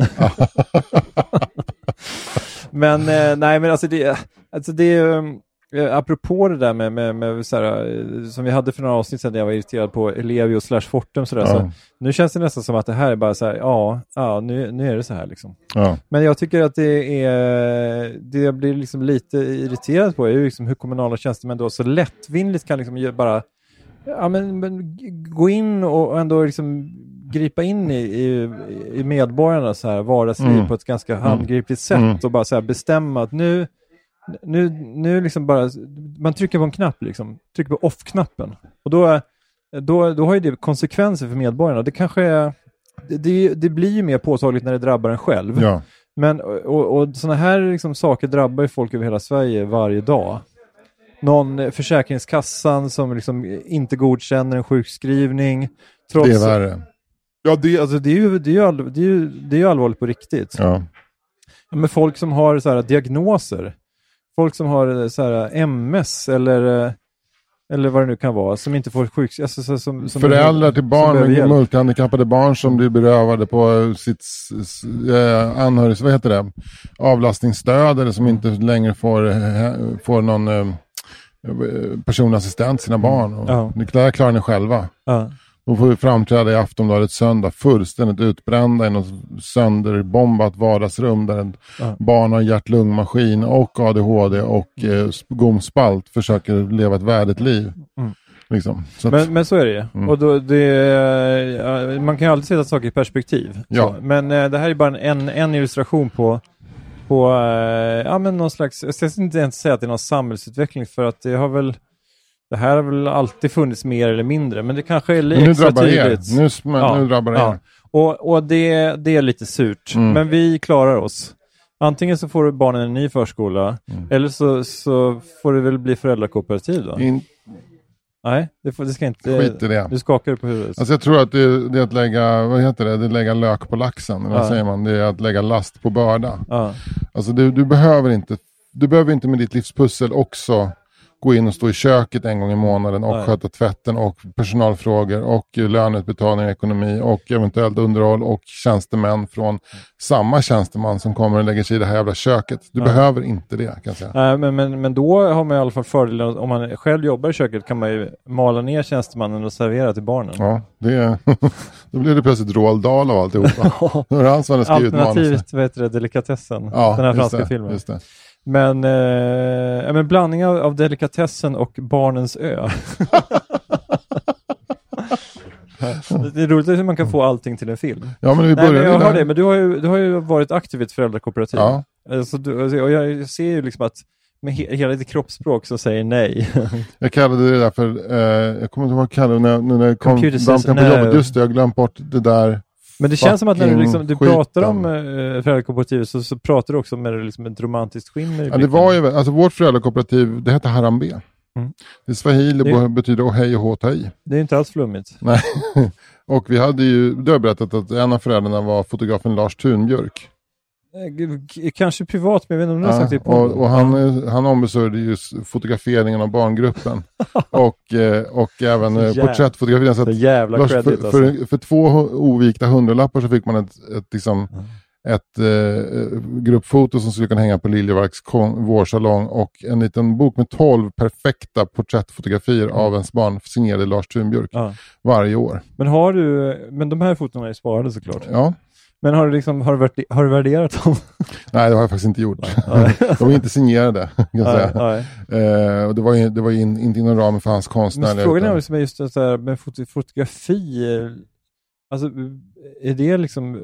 [SPEAKER 3] men eh, nej men alltså det, alltså det eh, apropå det där med, med, med så här, som vi hade för några avsnitt sedan där jag var irriterad på Ellevio slash Fortum sådär, ja. så nu känns det nästan som att det här är bara så här, ja, ja nu, nu är det så här liksom. Ja. Men jag tycker att det är det jag blir liksom lite irriterad på är ju liksom hur kommunala tjänstemän då så lättvindigt kan liksom bara ja, men, men gå in och ändå liksom gripa in i, i, i medborgarna så här vardagsliv mm. på ett ganska handgripligt sätt mm. och bara så här bestämma att nu nu, nu liksom bara man trycker på en knapp liksom, trycker på off-knappen och då då, då har ju det konsekvenser för medborgarna. Det kanske är, det, det blir ju mer påtagligt när det drabbar en själv.
[SPEAKER 2] Ja.
[SPEAKER 3] Men, och, och sådana här liksom saker drabbar ju folk över hela Sverige varje dag. Någon Försäkringskassan som liksom inte godkänner en sjukskrivning. Trots,
[SPEAKER 2] det är värre.
[SPEAKER 3] Ja, det, alltså, det, är ju, det, är ju all, det, är ju, det är ju allvarligt på riktigt.
[SPEAKER 2] Ja.
[SPEAKER 3] Men folk som har så här diagnoser. Folk som har så här M S eller, eller vad det nu kan vara. Som inte får sjuks... Alltså, som, som,
[SPEAKER 2] Föräldrar till barn med multihandikappade barn som blir berövade på sitt eh, anhörigs, vad heter det? Avlastningsstöd eller som inte längre får, eh, får någon eh, personlig assistent sina barn. Och
[SPEAKER 3] ja.
[SPEAKER 2] Det där klarar ni själva.
[SPEAKER 3] Ja.
[SPEAKER 2] Då får vi framträda i Aftonbladet söndag fullständigt utbrända i något sönderbombat vardagsrum där ett ja. barn har hjärt-lungmaskin och A D H D och eh, gomspalt försöker leva ett värdigt liv.
[SPEAKER 3] Mm.
[SPEAKER 2] Liksom. Så
[SPEAKER 3] men,
[SPEAKER 2] att,
[SPEAKER 3] men så är det.
[SPEAKER 2] Mm.
[SPEAKER 3] Och då, det man kan ju alltid sätta saker i perspektiv.
[SPEAKER 2] Ja.
[SPEAKER 3] Men eh, det här är bara en, en illustration på, på eh, ja, men någon slags, jag ska inte ens säga att det är någon samhällsutveckling för att det har väl det här har väl alltid funnits mer eller mindre, men det kanske är lite extra tydligt.
[SPEAKER 2] Nu, nu, ja, nu drabbar det
[SPEAKER 3] ja.
[SPEAKER 2] er.
[SPEAKER 3] Och, och det, det är lite surt,
[SPEAKER 2] mm.
[SPEAKER 3] men vi klarar oss. Antingen så får barnen en ny förskola, mm. eller så, så får det väl bli föräldrakooperativ då.
[SPEAKER 2] In...
[SPEAKER 3] Nej, det, får, det ska inte...
[SPEAKER 2] Skit i det.
[SPEAKER 3] Du skakar på huvudet.
[SPEAKER 2] Alltså jag tror att det, det är att lägga, vad heter det? Det är att lägga lök på laxen. Eller vad
[SPEAKER 3] ja.
[SPEAKER 2] säger man? Det är att lägga last på börda.
[SPEAKER 3] Ja.
[SPEAKER 2] Alltså du, du behöver inte, du behöver inte med ditt livspussel också gå in och stå i köket en gång i månaden och Nej. sköta tvätten och personalfrågor och löneutbetalning, ekonomi och eventuellt underhåll och tjänstemän från samma tjänsteman som kommer och lägger sig i det här jävla köket. Du ja. behöver inte det, kan jag säga.
[SPEAKER 3] Nej, men, men, men då har man i alla fall fördelen, om man själv jobbar i köket kan man ju mala ner tjänstemannen och servera till barnen.
[SPEAKER 2] Ja, det då blir det plötsligt Roald Dahl av alltihopa. Det var han som hade skrivit manus.
[SPEAKER 3] Alternativt, vad heter det, delikatessen.
[SPEAKER 2] Ja,
[SPEAKER 3] den här franska
[SPEAKER 2] det,
[SPEAKER 3] filmen.
[SPEAKER 2] Just det.
[SPEAKER 3] Men, eh, men blandning av, av delikatessen och Barnens ö. Det är roligt hur man kan få allting till en film.
[SPEAKER 2] Ja, men vi börjar
[SPEAKER 3] Nej, men jag
[SPEAKER 2] där.
[SPEAKER 3] har det, men du har ju, du har ju varit aktiv i ett föräldrakooperativ.
[SPEAKER 2] Ja.
[SPEAKER 3] Alltså, du, och jag ser ju liksom att med he, hela ditt kroppsspråk så säger nej.
[SPEAKER 2] Jag kallade det där för, eh, jag kommer inte ihåg vad jag kallade det när, när det kom dampen på
[SPEAKER 3] no.
[SPEAKER 2] jobbet. Just det, jag har glömt bort det där.
[SPEAKER 3] Men det känns som att när du, liksom, du pratar
[SPEAKER 2] skiten.
[SPEAKER 3] om eh, föräldrakooperativ så, så pratar du också med liksom, ett romantiskt skimmer.
[SPEAKER 2] Ja, det var ju, alltså vårt föräldrakooperativ, det heter Harambe. Mm. Det är swahili, det betyder ohej och håtai.
[SPEAKER 3] Det är inte alls flummigt.
[SPEAKER 2] Nej, och vi hade ju, du har berättat att en av föräldrarna var fotografen Lars Thunbjörk.
[SPEAKER 3] Eh, kanske privat, men jag vet inte om du har sagt det på.
[SPEAKER 2] Och, och han, han ombesörjde ju fotograferingen av barngruppen. och, och även
[SPEAKER 3] Jävla,
[SPEAKER 2] porträttfotograferingen. Så att
[SPEAKER 3] jävla
[SPEAKER 2] Lars,
[SPEAKER 3] credit,
[SPEAKER 2] för, för,
[SPEAKER 3] alltså.
[SPEAKER 2] för två ovikta hundralappar så fick man ett, ett, liksom, mm. ett eh, gruppfoto som skulle kunna hänga på Liljevalchs kon- vårsalong och en liten bok med tolv perfekta porträttfotografier mm. av ens barn signerade Lars Thunbjörk ja. varje år. Men
[SPEAKER 3] har du, men de här fotona är sparade såklart.
[SPEAKER 2] Ja.
[SPEAKER 3] Men har du, liksom, har, du har du värderat dem?
[SPEAKER 2] Nej, det har jag faktiskt inte gjort. De är inte signerade, kan jag säga. Nej, nej. Eh, och det var ju, det var ju in, inte inom ramen för hans konstnärliga.
[SPEAKER 3] Men frågan är liksom just det här med fot- fotografi. Alltså, är det liksom...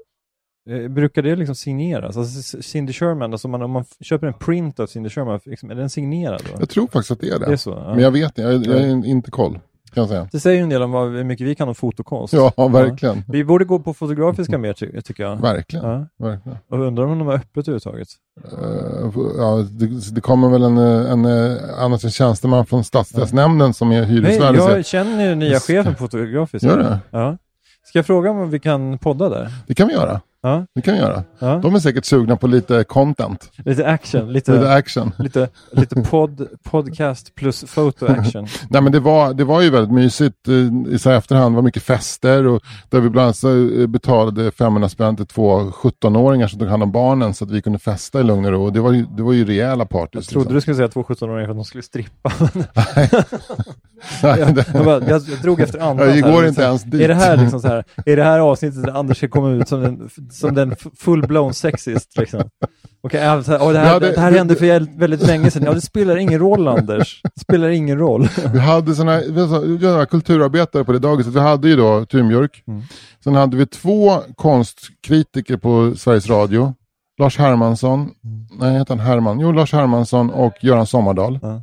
[SPEAKER 3] Brukar det liksom signeras? Alltså Cindy Sherman, alltså man, om man köper en print av Cindy Sherman, liksom, är den signerad då?
[SPEAKER 2] Jag tror faktiskt att det är det.
[SPEAKER 3] det är så, ja.
[SPEAKER 2] Men jag vet inte, jag, jag är inte koll. Kan jag säga.
[SPEAKER 3] Det säger ju en del om hur mycket vi kan om fotokonst.
[SPEAKER 2] Ja, verkligen.
[SPEAKER 3] Ja. Vi borde gå på fotografiska mer, ty- tycker jag.
[SPEAKER 2] Verkligen.
[SPEAKER 3] Ja.
[SPEAKER 2] verkligen.
[SPEAKER 3] Och undrar om de har öppet överhuvudtaget.
[SPEAKER 2] Uh, ja, det, det kommer väl en, en, en annars en tjänsteman från stadsdelsnämnden ja. som är hyresvärd.
[SPEAKER 3] Nej, jag känner ju nya chefen fotografiska.
[SPEAKER 2] Gör det?
[SPEAKER 3] Ja. Ska jag fråga om vi kan podda där?
[SPEAKER 2] Det kan vi göra.
[SPEAKER 3] Ja.
[SPEAKER 2] Det kan vi göra.
[SPEAKER 3] Ja.
[SPEAKER 2] De är säkert sugna på lite content.
[SPEAKER 3] Lite action. Lite,
[SPEAKER 2] lite action.
[SPEAKER 3] Lite, lite pod, podcast plus photo action.
[SPEAKER 2] Nej, men det var, det var ju väldigt mysigt i så här efterhand. Det var mycket fester och där vi bland annat betalade femhundra spänn till två sjuttonåringar som tog hand om barnen så att vi kunde festa i lugn och ro. Det var ju, det var ju rejäla partys.
[SPEAKER 3] Jag trodde liksom. Du skulle säga två sjuttonåringar för att de skulle strippa.
[SPEAKER 2] Nej.
[SPEAKER 3] jag, jag, bara, jag, jag drog efter andra.
[SPEAKER 2] Jag går
[SPEAKER 3] här,
[SPEAKER 2] inte ens dit.
[SPEAKER 3] Är det här liksom så här, är det här avsnittet där Anders ska komma ut som den, som den full-blown sexist liksom? Okej, okay, alltså, det här, ja, det, det här hände för väldigt länge sedan. Ja, det spelar ingen roll, Anders. Det spelar ingen roll.
[SPEAKER 2] Vi hade såna, vi hade kulturarbetare på det daget. Så vi hade ju då Thunbjörk. Mm. Sen hade vi två konstkritiker på Sveriges Radio. Lars Hermansson. Mm. Nej, heter han Herman? Jo, Lars Hermansson och Göran Sommardal. Mm.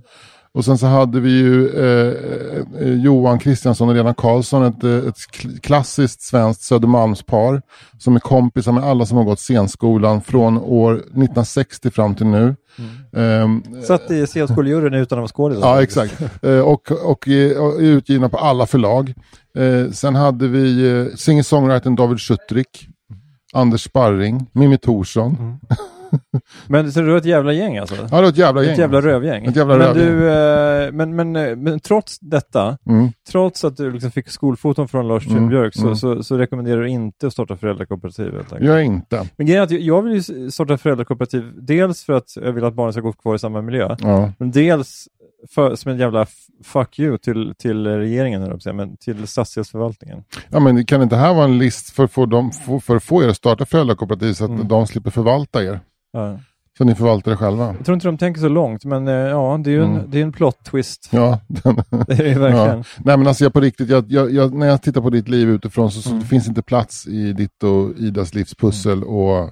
[SPEAKER 2] Och sen så hade vi ju eh, Johan Kristiansson och Lena Karlsson, ett, ett klassiskt svenskt Södermalmspar som är kompisar med alla som har gått scenskolan från år nittonhundrasextio fram till nu.
[SPEAKER 3] Mm. Um, Satt i scenskoljuryn utan att vara skådespelare.
[SPEAKER 2] Ja, exakt. uh, och, och, och är utgivna på alla förlag. Uh, sen hade vi uh, singer-songwritern David Schuttrick, Anders Sparring, Mimmi Thorsson. Mm.
[SPEAKER 3] Men så det var ett jävla gäng alltså?
[SPEAKER 2] Ja, det var ett jävla gäng.
[SPEAKER 3] Ett jävla rövgäng.
[SPEAKER 2] Ett jävla
[SPEAKER 3] men,
[SPEAKER 2] rövgäng.
[SPEAKER 3] Du, eh, men, men, men trots detta, mm. trots att du liksom fick skolfoton från Lars mm. Björk så, mm. så, så rekommenderar du inte att starta föräldrakooperativ.
[SPEAKER 2] Jag är inte.
[SPEAKER 3] Men grejen är att jag vill ju starta föräldrakooperativ dels för att jag vill att barnen ska gå kvar i samma miljö. Ja. Men dels för, som en jävla fuck you till, till regeringen, men till stadsdelsförvaltningen.
[SPEAKER 2] Ja, men kan inte här vara en list för, för, dem, för, för att få er att starta föräldrakooperativ så att mm. de slipper förvalta er? Ja. Så ni förvaltar det själva.
[SPEAKER 3] Jag tror inte de tänker så långt, men eh, ja, det är ju en, mm. det är en plot twist.
[SPEAKER 2] Ja.
[SPEAKER 3] Det är det verkligen. Ja.
[SPEAKER 2] Nej, men alltså jag på riktigt, jag, jag, jag, när jag tittar på ditt liv utifrån så, så mm. finns inte plats i ditt och Idas livspussel mm. och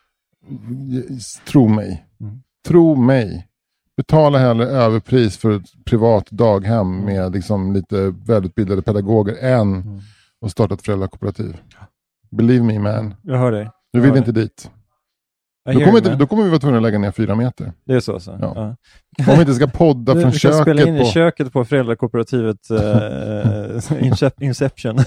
[SPEAKER 2] tro mig. Mm. Tro mig. Betala hellre överpris för ett privat daghem med liksom lite välutbildade pedagoger än mm. att starta ett föräldrakooperativ. Believe me, man.
[SPEAKER 3] Jag hör dig.
[SPEAKER 2] Du vill inte dit. Då kommer, inte, då kommer vi vara tvungna att lägga ner fyra meter.
[SPEAKER 3] Det är så. så.
[SPEAKER 2] Ja. Ja. Om vi inte ska podda från köket. Vi kan
[SPEAKER 3] spela in
[SPEAKER 2] på...
[SPEAKER 3] i köket på föräldrakooperativet uh, Inception.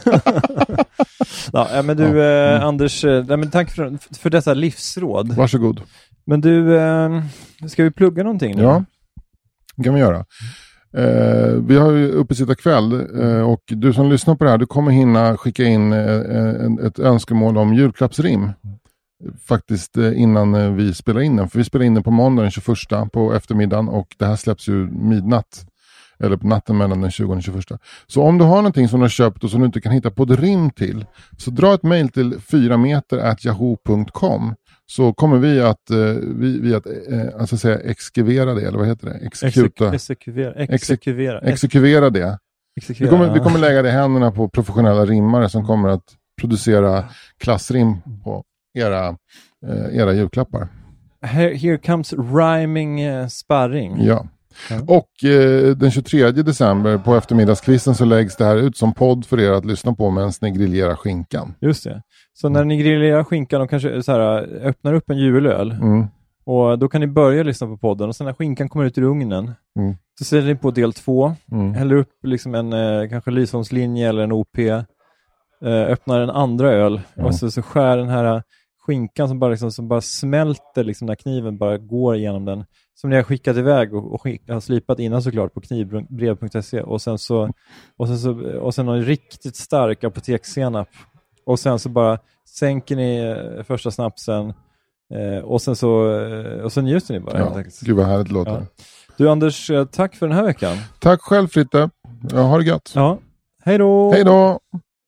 [SPEAKER 3] Ja, men du, uh, mm. Anders, uh, men tack för, för dessa livsråd.
[SPEAKER 2] Varsågod.
[SPEAKER 3] Men du, uh, ska vi plugga någonting nu?
[SPEAKER 2] Ja, det kan vi göra. Uh, vi har ju uppesittarkväll uh, och du som lyssnar på det här, du kommer hinna skicka in uh, ett önskemål om julklappsrim. Faktiskt innan vi spelar in den. För vi spelar in den på måndag den tjugoförsta på eftermiddagen och det här släpps ju midnatt. Eller på natten mellan den tjugonde och tjugoförsta. Så om du har någonting som du har köpt och som du inte kan hitta på ett rim till, så dra ett mejl till fyra meter at yahoo punkt com, så kommer vi att, vi, vi att eh, alltså säga exekvera det, eller vad heter det? Exekuta.
[SPEAKER 3] Exekvera. Exekvera.
[SPEAKER 2] Exekvera det. Exekvera. Vi, kommer, vi kommer lägga det i händerna på professionella rimmare som kommer att producera klassrim på era, eh, era julklappar.
[SPEAKER 3] Here, here comes rhyming uh, sparring.
[SPEAKER 2] Ja. Mm. Och eh, den tjugotredje december på eftermiddagskvisten så läggs det här ut som podd för er att lyssna på medan ni grillerar skinkan.
[SPEAKER 3] Just det. Så mm. när ni grillerar skinkan och kanske så här, öppnar upp en julöl mm. och då kan ni börja lyssna på podden och sen när skinkan kommer ut ur ugnen mm. så ställer ni på del två, mm. häller upp liksom en eh, kanske Lysholmslinje eller en O P, eh, öppnar en andra öl mm. och så, så skär den här skinkan som bara, liksom, som bara smälter liksom, när kniven bara går igenom den. Som ni har skickat iväg och, och skick, har slipat innan såklart på knivbrev punkt se och sen så och sen så och sen en riktigt stark apotekssenap och sen så bara sänker ni första snapsen eh, och sen så eh, och sen njuter ni bara.
[SPEAKER 2] Ja, gud vad härligt låter. Ja.
[SPEAKER 3] Du Anders, tack för den här veckan.
[SPEAKER 2] Tack själv Fritte. Jag har det gött.
[SPEAKER 3] Ja. Hej då.
[SPEAKER 2] Hej då.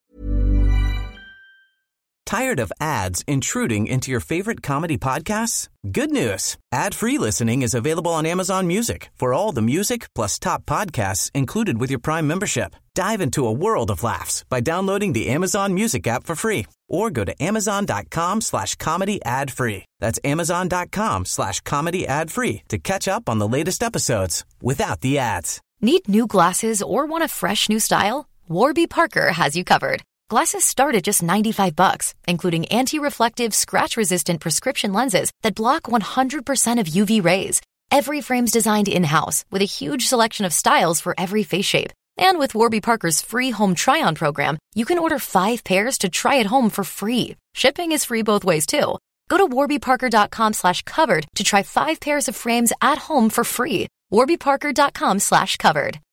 [SPEAKER 1] Tired of ads intruding into your favorite comedy podcasts? Good news. Ad-free listening is available on Amazon Music for all the music plus top podcasts included with your Prime membership. Dive into a world of laughs by downloading the Amazon Music app for free or go to amazon.com slash comedy ad free. That's amazon.com slash comedy ad free to catch up on the latest episodes without the ads.
[SPEAKER 6] Need new glasses or want a fresh new style? Warby Parker has you covered. Glasses start at just ninety-five bucks, including anti-reflective, scratch-resistant prescription lenses that block one hundred percent of U V rays. Every frame's designed in-house with a huge selection of styles for every face shape. And with Warby Parker's free home try-on program, you can order five pairs to try at home for free. Shipping is free both ways, too. Go to warbyparker.com slash covered to try five pairs of frames at home for free. warbyparker.com slash covered.